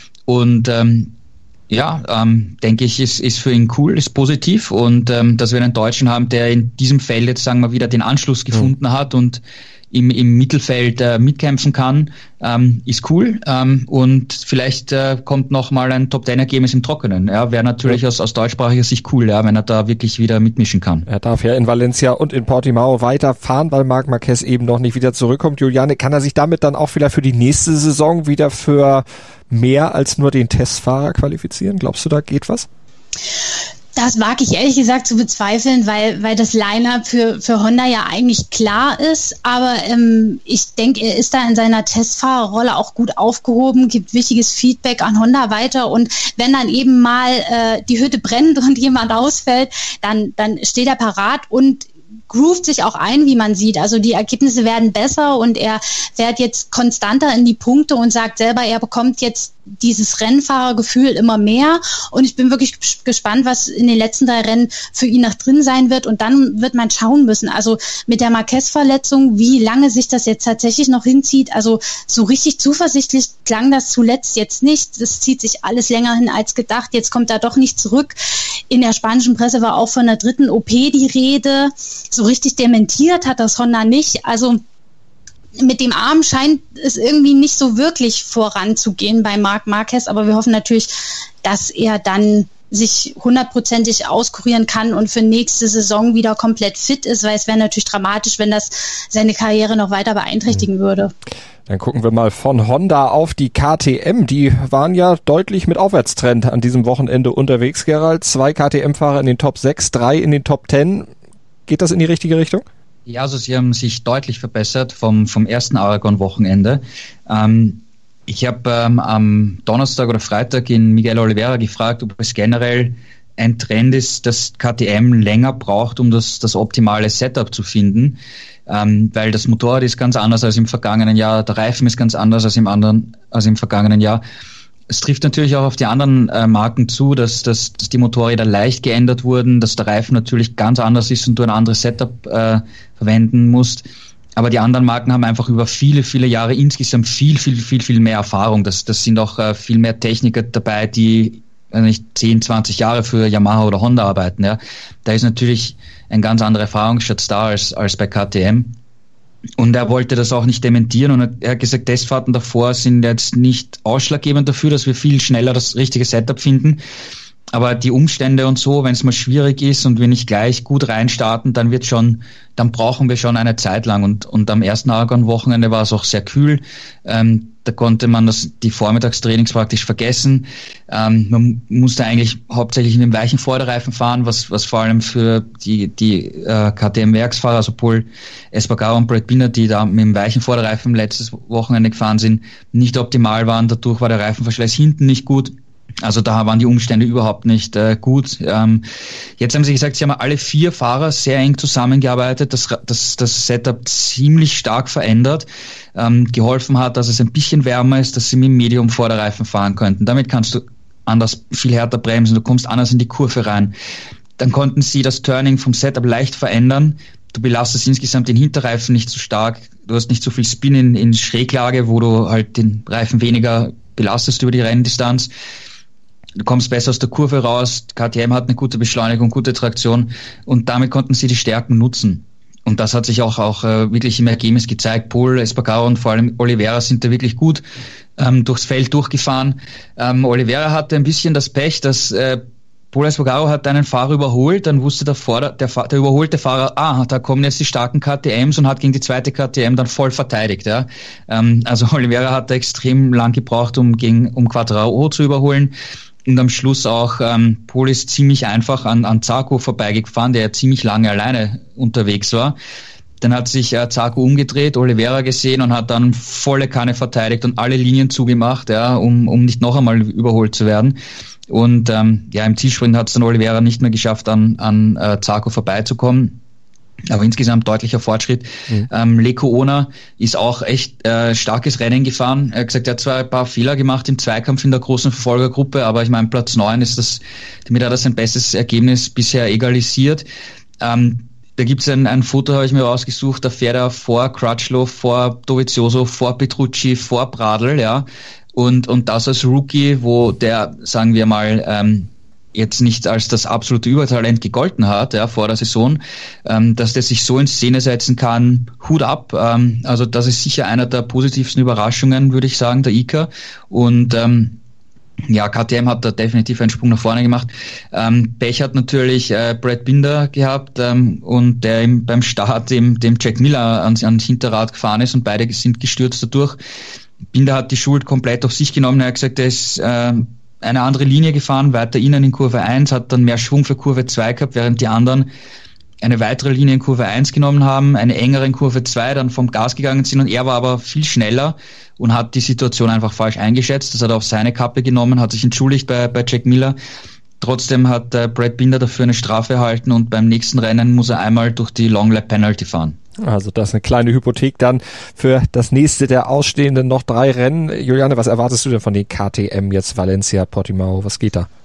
Und ähm, Ja, ähm, denke ich, ist, ist für ihn cool, ist positiv und ähm, dass wir einen Deutschen haben, der in diesem Feld jetzt, sagen wir, wieder den Anschluss gefunden mhm. hat und im, im Mittelfeld äh, mitkämpfen kann, ähm, ist cool ähm, und vielleicht äh, kommt noch mal ein Top-Ten-Ergebnis im Trockenen. Ja, wäre natürlich ja. aus, aus deutschsprachiger Sicht cool, ja, wenn er da wirklich wieder mitmischen kann. Er darf ja in Valencia und in Portimao weiterfahren, weil Marc Marquez eben noch nicht wieder zurückkommt. Juliane, kann er sich damit dann auch vielleicht für die nächste Saison wieder für mehr als nur den Testfahrer qualifizieren? Glaubst du, da geht was? Das wage ich ehrlich gesagt zu bezweifeln, weil weil das Line-Up für für Honda ja eigentlich klar ist. Aber ähm, ich denke, er ist da in seiner Testfahrerrolle auch gut aufgehoben, gibt wichtiges Feedback an Honda weiter. Und wenn dann eben mal äh, die Hütte brennt und jemand ausfällt, dann dann steht er parat und groovt sich auch ein, wie man sieht. Also die Ergebnisse werden besser und er fährt jetzt konstanter in die Punkte und sagt selber, er bekommt jetzt dieses Rennfahrergefühl immer mehr und ich bin wirklich gespannt, was in den letzten drei Rennen für ihn noch drin sein wird und dann wird man schauen müssen. Also mit der Marquez-Verletzung, wie lange sich das jetzt tatsächlich noch hinzieht, also so richtig zuversichtlich klang das zuletzt jetzt nicht. Das zieht sich alles länger hin als gedacht. Jetzt kommt er doch nicht zurück. In der spanischen Presse war auch von der dritten O P die Rede. So richtig dementiert hat das Honda nicht. Also mit dem Arm scheint es irgendwie nicht so wirklich voranzugehen bei Marc Marquez, aber wir hoffen natürlich, dass er dann sich hundertprozentig auskurieren kann und für nächste Saison wieder komplett fit ist, weil es wäre natürlich dramatisch, wenn das seine Karriere noch weiter beeinträchtigen würde. Dann gucken wir mal von Honda auf die K T M. Die waren ja deutlich mit Aufwärtstrend an diesem Wochenende unterwegs, Gerald. Zwei K T M-Fahrer in den Top sechs, drei in den Top zehn. Geht das in die richtige Richtung? Ja, also sie haben sich deutlich verbessert vom, vom ersten Aragon-Wochenende. Ähm, ich habe ähm, am Donnerstag oder Freitag in Miguel Oliveira gefragt, ob es generell ein Trend ist, dass K T M länger braucht, um das, das optimale Setup zu finden, ähm, weil das Motorrad ist ganz anders als im vergangenen Jahr, der Reifen ist ganz anders als im anderen, als im vergangenen Jahr. Es trifft natürlich auch auf die anderen äh, Marken zu, dass, dass, dass die Motorräder leicht geändert wurden, dass der Reifen natürlich ganz anders ist und du ein anderes Setup äh, verwenden musst. Aber die anderen Marken haben einfach über viele, viele Jahre insgesamt viel, viel, viel, viel mehr Erfahrung. Das, das sind auch äh, viel mehr Techniker dabei, die nicht zehn, zwanzig Jahre für Yamaha oder Honda arbeiten. Ja. Da ist natürlich ein ganz anderer Erfahrungsschatz da als, als bei K T M. Und er wollte das auch nicht dementieren und er hat gesagt, Testfahrten davor sind jetzt nicht ausschlaggebend dafür, dass wir viel schneller das richtige Setup finden. Aber die Umstände und so, wenn es mal schwierig ist und wir nicht gleich gut reinstarten, dann wird schon, dann brauchen wir schon eine Zeit lang. Und, und am ersten Aragon-Wochenende war es auch sehr kühl. Ähm, da konnte man das, die Vormittagstrainings praktisch vergessen. Ähm, man musste eigentlich hauptsächlich mit dem weichen Vorderreifen fahren, was, was vor allem für die, die äh, K T M-Werksfahrer, also Pol Espargaro und Brad Binder, die da mit dem weichen Vorderreifen letztes Wochenende gefahren sind, nicht optimal waren. Dadurch war der Reifenverschleiß hinten nicht gut. Also da waren die Umstände überhaupt nicht äh, gut. Ähm, jetzt haben sie gesagt, sie haben alle vier Fahrer sehr eng zusammengearbeitet, das, das, das Setup ziemlich stark verändert, ähm, geholfen hat, dass es ein bisschen wärmer ist, dass sie mit dem Medium-Vorderreifen fahren könnten. Damit kannst du anders viel härter bremsen, du kommst anders in die Kurve rein. Dann konnten sie das Turning vom Setup leicht verändern. Du belastest insgesamt den Hinterreifen nicht so stark, du hast nicht so viel Spin in, in Schräglage, wo du halt den Reifen weniger belastest über die Renndistanz. Du kommst besser aus der Kurve raus, K T M hat eine gute Beschleunigung, gute Traktion und damit konnten sie die Stärken nutzen. Und das hat sich auch, auch äh, wirklich im Ergebnis gezeigt. Pol Espargaro und vor allem Oliveira sind da wirklich gut ähm, durchs Feld durchgefahren. Ähm, Oliveira hatte ein bisschen das Pech, dass äh, Pol Espargaro hat einen Fahrer überholt, dann wusste der, Vorder-, der, der überholte Fahrer, ah, da kommen jetzt die starken K T Ms und hat gegen die zweite K T M dann voll verteidigt. Ja. Ähm, also Oliveira hat extrem lang gebraucht, um gegen um Quartararo zu überholen. Und am Schluss auch, ähm, Pol ist ziemlich einfach an, an Zarco vorbeigefahren, der ja ziemlich lange alleine unterwegs war. Dann hat sich äh, Zarco umgedreht, Oliveira gesehen und hat dann volle Kanne verteidigt und alle Linien zugemacht, ja, um, um nicht noch einmal überholt zu werden. Und ähm, ja, im Zielsprint hat es dann Oliveira nicht mehr geschafft, an, an äh, Zarco vorbeizukommen. Aber insgesamt deutlicher Fortschritt. Mhm. Ähm, Leko Ona ist auch echt äh, starkes Rennen gefahren. Er hat gesagt, er hat zwar ein paar Fehler gemacht im Zweikampf in der großen Verfolgergruppe, aber ich meine, Platz neun ist das, damit hat er sein bestes Ergebnis bisher egalisiert. Ähm, da gibt's ein, ein Foto, habe ich mir rausgesucht, da fährt er vor Crutchlow, vor Dovizioso, vor Petrucci, vor Pradl, ja. Und, und das als Rookie, wo der, sagen wir mal, ähm, jetzt nicht als das absolute Übertalent gegolten hat, ja, vor der Saison, ähm, dass der sich so in Szene setzen kann, Hut ab. Ähm, also das ist sicher einer der positivsten Überraschungen, würde ich sagen, der Iker. Und ähm, ja, K T M hat da definitiv einen Sprung nach vorne gemacht. Ähm, Pech hat natürlich äh, Brad Binder gehabt ähm, und der im, beim Start dem, dem Jack Miller ans, ans Hinterrad gefahren ist und beide sind gestürzt dadurch. Binder hat die Schuld komplett auf sich genommen. Er hat gesagt, er ist äh, eine andere Linie gefahren, weiter innen in Kurve eins, hat dann mehr Schwung für Kurve zwei gehabt, während die anderen eine weitere Linie in Kurve eins genommen haben, eine engere in Kurve zwei, dann vom Gas gegangen sind und er war aber viel schneller und hat die Situation einfach falsch eingeschätzt. Das hat er auf seine Kappe genommen, hat sich entschuldigt bei, bei Jack Miller. Trotzdem hat äh, Brad Binder dafür eine Strafe erhalten und beim nächsten Rennen muss er einmal durch die Long Lap Penalty fahren. Also das ist eine kleine Hypothek dann für das nächste der ausstehenden noch drei Rennen. Juliane, was erwartest du denn von den K T M jetzt, Valencia, Portimao, was geht da?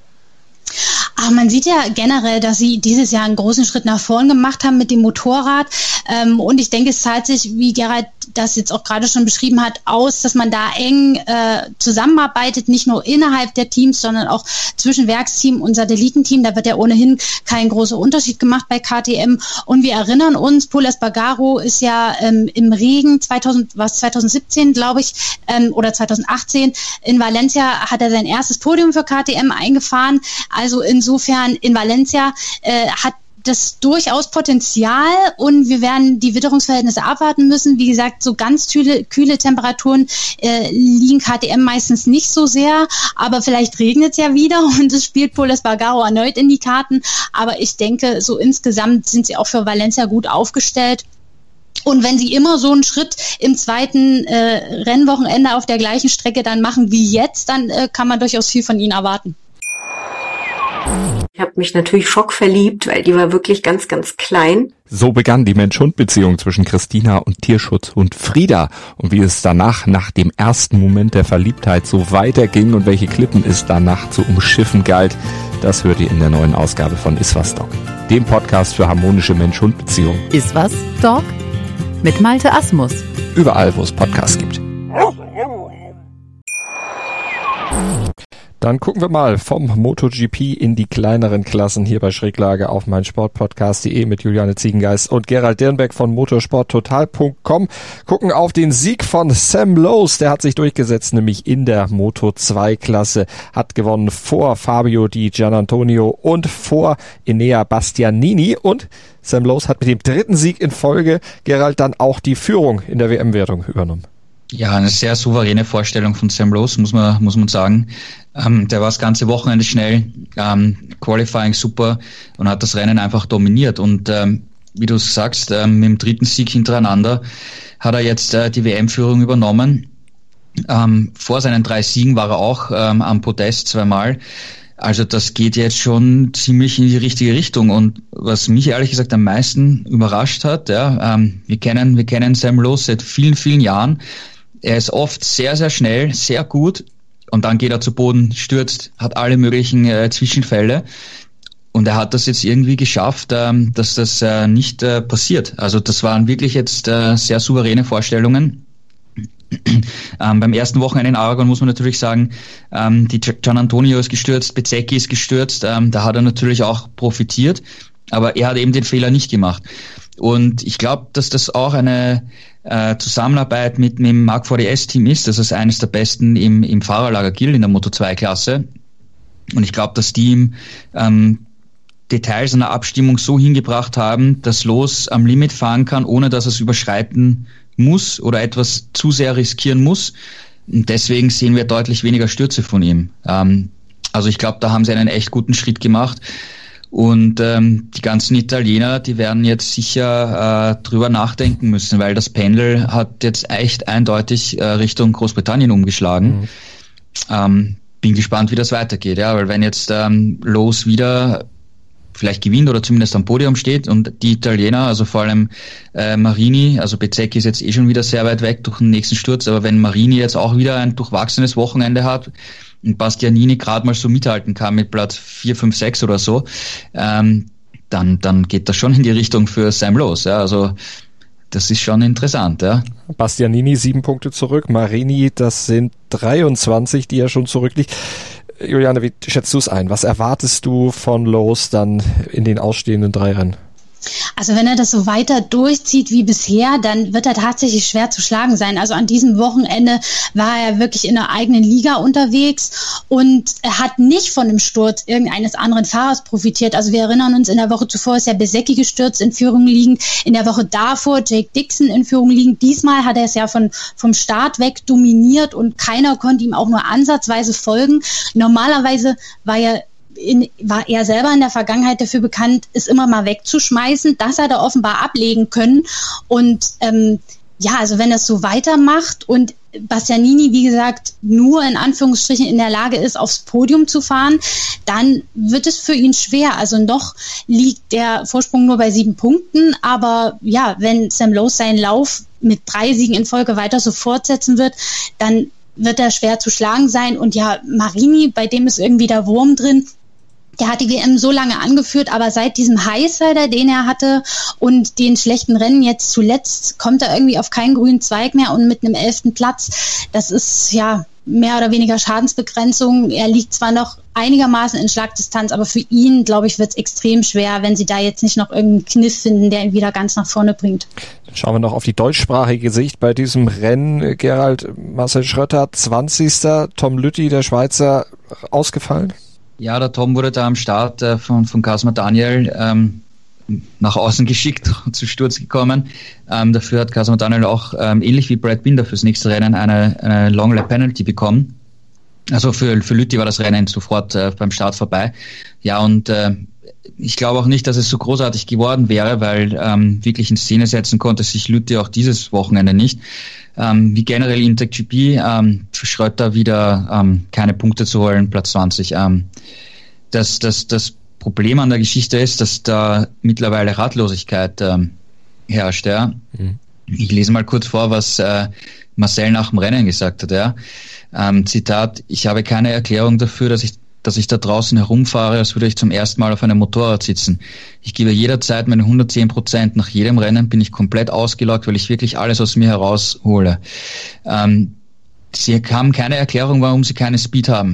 Aber man sieht ja generell, dass sie dieses Jahr einen großen Schritt nach vorn gemacht haben mit dem Motorrad. Ähm, und ich denke, es zahlt sich, wie Gerald das jetzt auch gerade schon beschrieben hat, aus, dass man da eng äh, zusammenarbeitet, nicht nur innerhalb der Teams, sondern auch zwischen Werksteam und Satellitenteam. Da wird ja ohnehin kein großer Unterschied gemacht bei K T M. Und wir erinnern uns, Pol Espargaro ist ja ähm, im Regen zweitausend, was zwanzig siebzehn, glaube ich, ähm, oder zwanzig achtzehn in Valencia hat er sein erstes Podium für K T M eingefahren. Also insofern in Valencia äh, hat das durchaus Potenzial und wir werden die Witterungsverhältnisse abwarten müssen. Wie gesagt, so ganz kühle, kühle Temperaturen äh, liegen K T M meistens nicht so sehr, aber vielleicht regnet es ja wieder und es spielt Pol Espargaro erneut in die Karten. Aber ich denke, so insgesamt sind sie auch für Valencia gut aufgestellt. Und wenn sie immer so einen Schritt im zweiten äh, Rennwochenende auf der gleichen Strecke dann machen wie jetzt, dann äh, kann man durchaus viel von ihnen erwarten. Ich habe mich natürlich schockverliebt, weil die war wirklich ganz, ganz klein. So begann die Mensch-Hund-Beziehung zwischen Christina und Tierschutzhund Frieda. Und wie es danach, nach dem ersten Moment der Verliebtheit, so weiterging und welche Klippen es danach zu umschiffen galt, das hört ihr in der neuen Ausgabe von Iswas Dog, dem Podcast für harmonische Mensch-Hund-Beziehungen. Iswas Dog mit Malte Asmus. Überall, wo es Podcasts gibt. Dann gucken wir mal vom MotoGP in die kleineren Klassen hier bei Schräglage auf meinsportpodcast punkt de mit Juliane Ziegengeist und Gerald Dirnbeck von motorsporttotal punkt com. Gucken auf den Sieg von Sam Lowes, der hat sich durchgesetzt, nämlich in der Moto zwei Klasse, hat gewonnen vor Fabio Di Giannantonio und vor Enea Bastianini, und Sam Lowes hat mit dem dritten Sieg in Folge, Gerald, dann auch die Führung in der W M-Wertung übernommen. Ja, eine sehr souveräne Vorstellung von Sam Lowes, muss man, muss man sagen. Ähm, der war das ganze Wochenende schnell, ähm, Qualifying super und hat das Rennen einfach dominiert. Und ähm, wie du sagst, ähm, mit dem dritten Sieg hintereinander hat er jetzt äh, die W M-Führung übernommen. Ähm, vor seinen drei Siegen war er auch ähm, am Podest zweimal. Also das geht jetzt schon ziemlich in die richtige Richtung. Und was mich ehrlich gesagt am meisten überrascht hat, ja, ähm, wir kennen, wir kennen Sam Lowes seit vielen, vielen Jahren. Er ist oft sehr, sehr schnell, sehr gut, und dann geht er zu Boden, stürzt, hat alle möglichen äh, Zwischenfälle, und er hat das jetzt irgendwie geschafft, ähm, dass das äh, nicht äh, passiert. Also das waren wirklich jetzt äh, sehr souveräne Vorstellungen. ähm, beim ersten Wochenende in Aragon muss man natürlich sagen, ähm, die Giannantonio ist gestürzt, Bezzecchi ist gestürzt, ähm, da hat er natürlich auch profitiert, aber er hat eben den Fehler nicht gemacht. Und ich glaube, dass das auch eine äh, Zusammenarbeit mit, mit dem Marc V D S-Team ist. Das ist eines der besten im, im Fahrerlager Gil in der Moto zwei Klasse. Und ich glaube, dass die ihm ähm, Details einer Abstimmung so hingebracht haben, dass Lowes am Limit fahren kann, ohne dass es überschreiten muss oder etwas zu sehr riskieren muss. Und deswegen sehen wir deutlich weniger Stürze von ihm. Ähm, also ich glaube, da haben sie einen echt guten Schritt gemacht. Und ähm, die ganzen Italiener, die werden jetzt sicher äh, drüber nachdenken müssen, weil das Pendel hat jetzt echt eindeutig äh, Richtung Großbritannien umgeschlagen. Mhm. Ähm, bin gespannt, wie das weitergeht, ja, weil wenn jetzt ähm, Lowes wieder vielleicht gewinnt oder zumindest am Podium steht und die Italiener, also vor allem äh, Marini, also Bezzecchi ist jetzt eh schon wieder sehr weit weg durch den nächsten Sturz, aber wenn Marini jetzt auch wieder ein durchwachsenes Wochenende hat und Bastianini gerade mal so mithalten kann mit Platz vier, fünf, sechs oder so, ähm, dann, dann geht das schon in die Richtung für Sam Lowes. Ja, also das ist schon interessant. Ja. Bastianini sieben Punkte zurück, Marini, das sind dreiundzwanzig, die er schon zurückliegt. Juliane, wie schätzt du es ein? Was erwartest du von Lowes dann in den ausstehenden drei Rennen? Also wenn er das so weiter durchzieht wie bisher, dann wird er tatsächlich schwer zu schlagen sein. Also an diesem Wochenende war er wirklich in einer eigenen Liga unterwegs und er hat nicht von dem Sturz irgendeines anderen Fahrers profitiert. Also wir erinnern uns, in der Woche zuvor ist ja Bezzecchi gestürzt, in Führung liegend. In der Woche davor Jake Dixon in Führung liegend. Diesmal hat er es ja von, vom Start weg dominiert und keiner konnte ihm auch nur ansatzweise folgen. Normalerweise war er In, war er selber in der Vergangenheit dafür bekannt, es immer mal wegzuschmeißen. Das hat er offenbar ablegen können. Und ähm, ja, also wenn er es so weitermacht und Bastianini, wie gesagt, nur in Anführungsstrichen in der Lage ist, aufs Podium zu fahren, dann wird es für ihn schwer. Also noch liegt der Vorsprung nur bei sieben Punkten. Aber ja, wenn Sam Lowes seinen Lauf mit drei Siegen in Folge weiter so fortsetzen wird, dann wird er schwer zu schlagen sein. Und ja, Marini, bei dem ist irgendwie der Wurm drin. Der hat die W M so lange angeführt, aber seit diesem Highsider, den er hatte und den schlechten Rennen jetzt zuletzt, kommt er irgendwie auf keinen grünen Zweig mehr und mit einem elften Platz, das ist ja mehr oder weniger Schadensbegrenzung. Er liegt zwar noch einigermaßen in Schlagdistanz, aber für ihn, glaube ich, wird es extrem schwer, wenn sie da jetzt nicht noch irgendeinen Kniff finden, der ihn wieder ganz nach vorne bringt. Dann schauen wir noch auf die deutschsprachige Sicht bei diesem Rennen. Gerald, Marcel Schrötter, zwanzigster Tom Lütti, der Schweizer, ausgefallen? Ja, der Tom wurde da am Start äh, von, von Kasper Daniel ähm, nach außen geschickt, zu Sturz gekommen. Ähm, dafür hat Kasper Daniel auch ähm, ähnlich wie Brad Binder fürs nächste Rennen eine, eine Long Lap Penalty bekommen. Also für, für Lütti war das Rennen sofort äh, beim Start vorbei. Ja, und äh, ich glaube auch nicht, dass es so großartig geworden wäre, weil ähm, wirklich in Szene setzen konnte sich Lütti auch dieses Wochenende nicht. Ähm, wie generell InterGP, ähm, für Schrötter wieder ähm, keine Punkte zu holen, Platz zwanzig. Ähm, das, das, das Problem an der Geschichte ist, dass da mittlerweile Ratlosigkeit ähm, herrscht. Ja. Mhm. Ich lese mal kurz vor, was äh, Marcel nach dem Rennen gesagt hat. Ja. Ähm, Zitat: Ich habe keine Erklärung dafür, dass ich dass ich da draußen herumfahre, als würde ich zum ersten Mal auf einem Motorrad sitzen. Ich gebe jederzeit meine hundertzehn Prozent. Nach jedem Rennen bin ich komplett ausgelaugt, weil ich wirklich alles aus mir heraushole. Ähm, sie haben keine Erklärung, warum sie keine Speed haben.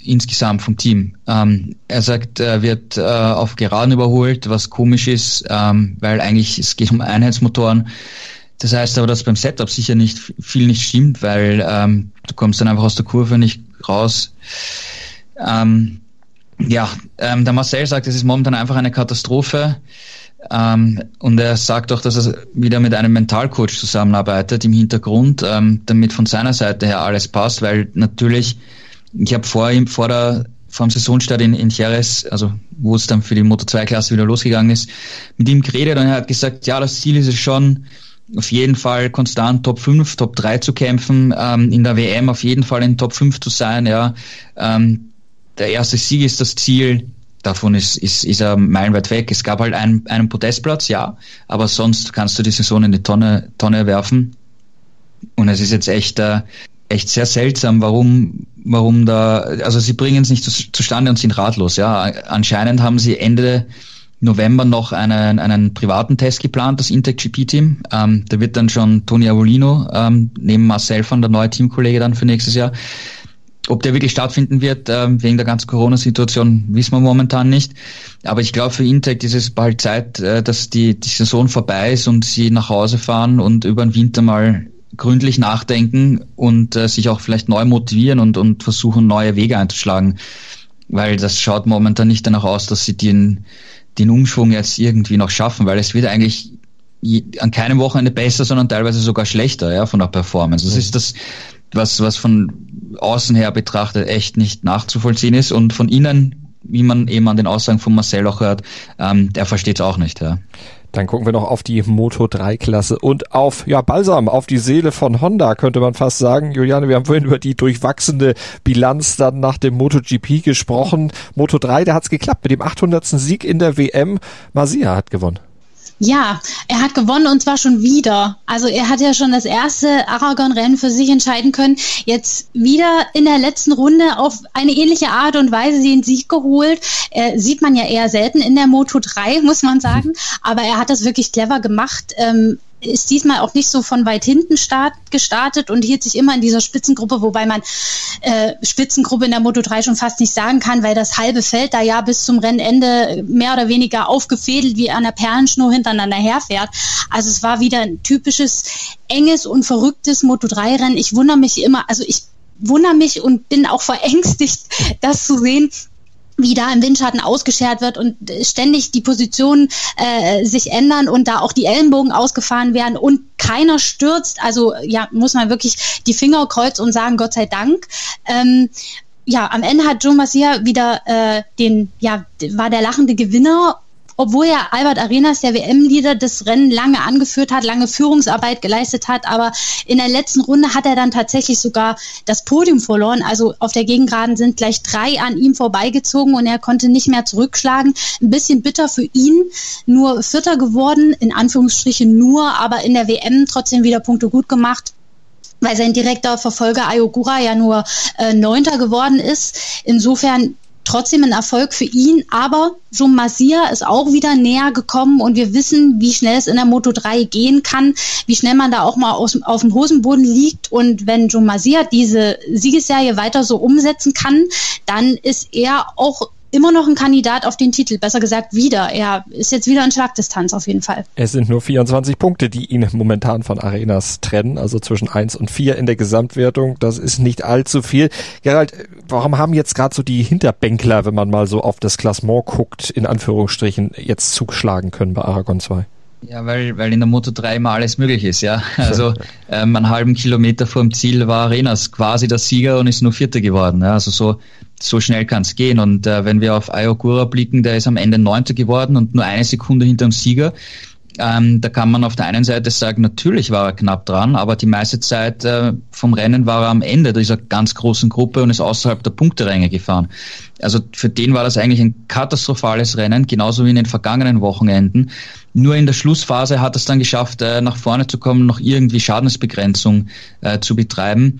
insgesamt vom Team. Ähm, er sagt, er wird äh, auf Geraden überholt, was komisch ist, ähm, weil eigentlich es geht um Einheitsmotoren. Das heißt aber, dass beim Setup sicher nicht viel nicht stimmt, weil ähm, du kommst dann einfach aus der Kurve nicht raus. Ähm, ja, ähm, der Marcel sagt, es ist momentan einfach eine Katastrophe. Ähm, und er sagt auch, dass er wieder mit einem Mentalcoach zusammenarbeitet im Hintergrund, ähm, damit von seiner Seite her alles passt, weil natürlich, ich habe vor ihm, vor der vor dem Saisonstart in, in Jerez, also wo es dann für die Moto zwei Klasse wieder losgegangen ist, mit ihm geredet und er hat gesagt, ja, das Ziel ist es schon, auf jeden Fall konstant Top fünf, Top drei zu kämpfen, ähm, in der W M auf jeden Fall in Top fünf zu sein, ja, ähm, der erste Sieg ist das Ziel. Davon ist, ist, ist er meilenweit weg. Es gab halt einen, einen Podestplatz, ja, aber sonst kannst du die Saison in die Tonne, Tonne werfen. Und es ist jetzt echt, äh, echt sehr seltsam, warum, warum da, also sie bringen es nicht zu, zustande und sind ratlos, ja. Anscheinend haben sie Ende November noch einen, einen privaten Test geplant, das Intec G P-Team. Ähm, da wird dann schon Toni Avolino, ähm, neben Marcel van der neue Teamkollege dann für nächstes Jahr. Ob der wirklich stattfinden wird, äh, wegen der ganzen Corona-Situation, wissen wir momentan nicht. Aber ich glaube, für Intec ist es bald Zeit, äh, dass die, die Saison vorbei ist und sie nach Hause fahren und über den Winter mal gründlich nachdenken und äh, sich auch vielleicht neu motivieren und, und versuchen, neue Wege einzuschlagen. Weil das schaut momentan nicht danach aus, dass sie den, den Umschwung jetzt irgendwie noch schaffen, weil es wird eigentlich je, an keinem Wochenende besser, sondern teilweise sogar schlechter, ja, von der Performance. Das mhm. ist das, was, was von außen her betrachtet echt nicht nachzuvollziehen ist und von innen, wie man eben an den Aussagen von Marcel auch hört, ähm, der versteht es auch nicht, ja. Dann gucken wir noch auf die Moto drei Klasse und auf, ja, Balsam, auf die Seele von Honda, könnte man fast sagen. Juliane, wir haben vorhin über die durchwachsene Bilanz dann nach dem MotoGP gesprochen. Moto drei, da hat's geklappt mit dem achthundertsten Sieg in der W M. Masia hat gewonnen. Ja, er hat gewonnen und zwar schon wieder. Also er hat ja schon das erste Aragon-Rennen für sich entscheiden können. Jetzt wieder in der letzten Runde auf eine ähnliche Art und Weise den Sieg geholt. Äh, sieht man ja eher selten in der Moto drei, muss man sagen. Aber er hat das wirklich clever gemacht. Ähm, ist diesmal auch nicht so von weit hinten start, gestartet und hielt sich immer in dieser Spitzengruppe, wobei man äh, Spitzengruppe in der Moto drei schon fast nicht sagen kann, weil das halbe Feld da ja bis zum Rennende mehr oder weniger aufgefädelt wie an der Perlenschnur hintereinander herfährt. Also es war wieder ein typisches, enges und verrücktes Moto drei Rennen. Ich wundere mich immer, also ich wundere mich und bin auch verängstigt, das zu sehen, wie da im Windschatten ausgeschert wird und ständig die Positionen äh, sich ändern und da auch die Ellenbogen ausgefahren werden und keiner stürzt. Also ja, muss man wirklich die Finger kreuzen und sagen, Gott sei Dank. Ähm, ja, am Ende hat Joe Masia wieder äh, den, ja, war der lachende Gewinner, obwohl ja Albert Arenas, der W M-Leader, das Rennen lange angeführt hat, lange Führungsarbeit geleistet hat, aber in der letzten Runde hat er dann tatsächlich sogar das Podium verloren. Also auf der Gegengraden sind gleich drei an ihm vorbeigezogen und er konnte nicht mehr zurückschlagen. Ein bisschen bitter für ihn, nur Vierter geworden, in Anführungsstrichen nur, aber in der W M trotzdem wieder Punkte gut gemacht, weil sein direkter Verfolger Ayogura ja nur äh, Neunter geworden ist. Insofern trotzdem ein Erfolg für ihn, aber Joe Masia ist auch wieder näher gekommen und wir wissen, wie schnell es in der Moto drei gehen kann, wie schnell man da auch mal aus, auf dem Hosenboden liegt und wenn Joe Masia diese Siegesserie weiter so umsetzen kann, dann ist er auch immer noch ein Kandidat auf den Titel, besser gesagt wieder. Er ist jetzt wieder in Schlagdistanz auf jeden Fall. Es sind nur vierundzwanzig Punkte, die ihn momentan von Arenas trennen, also zwischen eins und vier in der Gesamtwertung. Das ist nicht allzu viel. Gerald, warum haben jetzt gerade so die Hinterbänkler, wenn man mal so auf das Klassement guckt, in Anführungsstrichen, jetzt zugeschlagen können bei Aragon zwei? Ja, weil, weil in der Moto drei immer alles möglich ist, ja. Also ähm, einen halben Kilometer vor dem Ziel war Arenas quasi der Sieger und ist nur Vierter geworden. Ja. Also so so schnell kann es gehen. Und äh, wenn wir auf Ayogura blicken, der ist am Ende Neunter geworden und nur eine Sekunde hinter dem Sieger. Ähm, da kann man auf der einen Seite sagen, natürlich war er knapp dran, aber die meiste Zeit äh, vom Rennen war er am Ende dieser ganz großen Gruppe und ist außerhalb der Punkteränge gefahren. Also für den war das eigentlich ein katastrophales Rennen, genauso wie in den vergangenen Wochenenden. Nur in der Schlussphase hat er es dann geschafft, äh, nach vorne zu kommen, noch irgendwie Schadensbegrenzung äh, zu betreiben.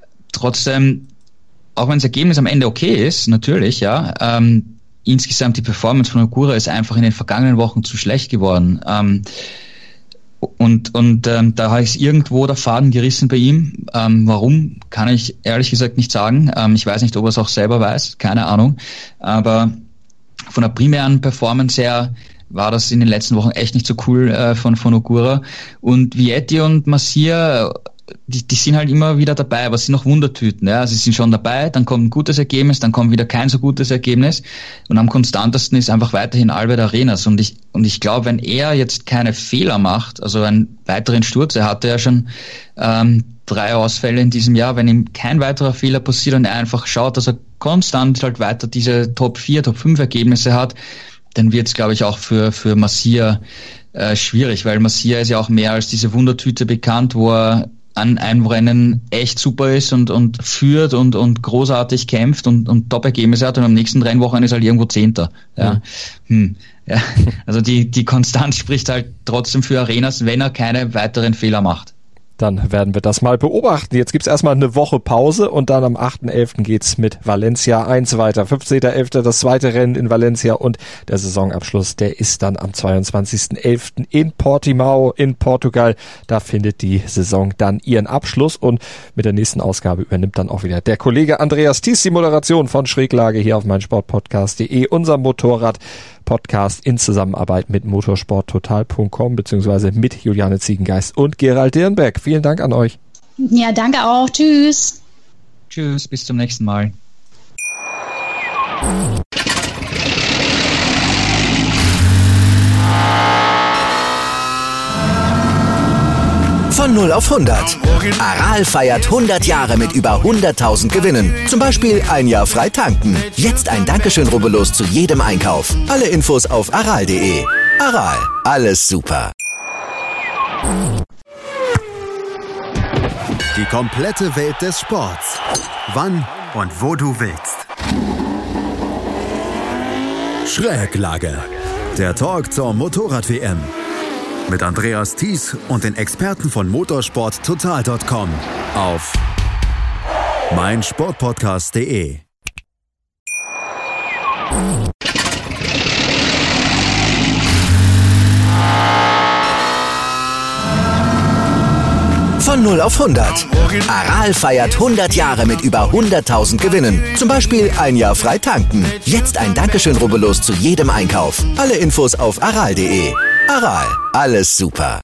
Trotzdem, auch wenn das Ergebnis am Ende okay ist, natürlich, ja, ähm, insgesamt die Performance von Ogura ist einfach in den vergangenen Wochen zu schlecht geworden. Ähm, Und, und ähm, da ist irgendwo der Faden gerissen bei ihm. Ähm, warum, kann ich ehrlich gesagt nicht sagen. Ähm, ich weiß nicht, ob er es auch selber weiß, keine Ahnung. Aber von der primären Performance her war das in den letzten Wochen echt nicht so cool äh, von, von Ogura. Und Vietti und Massier, die, die sind halt immer wieder dabei, aber es sind noch Wundertüten. Ja? Sie sind schon dabei, dann kommt ein gutes Ergebnis, dann kommt wieder kein so gutes Ergebnis. Und am konstantesten ist einfach weiterhin Albert Arenas. Und ich, und ich glaube, wenn er jetzt keine Fehler macht, also einen weiteren Sturz, er hatte ja schon ähm, drei Ausfälle in diesem Jahr, wenn ihm kein weiterer Fehler passiert und er einfach schaut, dass er konstant halt weiter diese Top vier, Top fünf Ergebnisse hat, dann wird es, glaube ich, auch für, für Massier äh, schwierig, weil Massier ist ja auch mehr als diese Wundertüte bekannt, wo er an einem Rennen echt super ist und, und führt und, und großartig kämpft und, und Top-Ergebnisse hat und am nächsten Rennwochenende ist halt irgendwo Zehnter. Ja. Mhm. Hm. Ja. Also die, die Konstanz spricht halt trotzdem für Arenas, wenn er keine weiteren Fehler macht. Dann werden wir das mal beobachten. Jetzt gibt's erstmal eine Woche Pause und dann am achten elften geht's mit Valencia eins weiter. fünfzehnten elften das zweite Rennen in Valencia und der Saisonabschluss, der ist dann am zweiundzwanzigsten elften in Portimao in Portugal. Da findet die Saison dann ihren Abschluss und mit der nächsten Ausgabe übernimmt dann auch wieder der Kollege Andreas Thies die Moderation von Schräglage hier auf meinsportpodcast punkt de, unser Motorrad Podcast in Zusammenarbeit mit motorsporttotal punkt com beziehungsweise mit Juliane Ziegengeist und Gerald Dirnbeck. Vielen Dank an euch. Ja, danke auch. Tschüss. Tschüss, bis zum nächsten Mal. Von null auf hundert. Aral feiert hundert Jahre mit über hunderttausend Gewinnen. Zum Beispiel ein Jahr frei tanken. Jetzt ein Dankeschön, rubbellos zu jedem Einkauf. Alle Infos auf aral punkt de. Aral, alles super. Die komplette Welt des Sports. Wann und wo du willst. Schräglage. Der Talk zur Motorrad-W M. Mit Andreas Thies und den Experten von motorsporttotal punkt com auf meinsportpodcast punkt de. Von null auf hundert. Aral feiert hundert Jahre mit über hunderttausend Gewinnen. Zum Beispiel ein Jahr frei tanken. Jetzt ein Dankeschön, rubbellos zu jedem Einkauf. Alle Infos auf aral punkt de. Aral, alles super.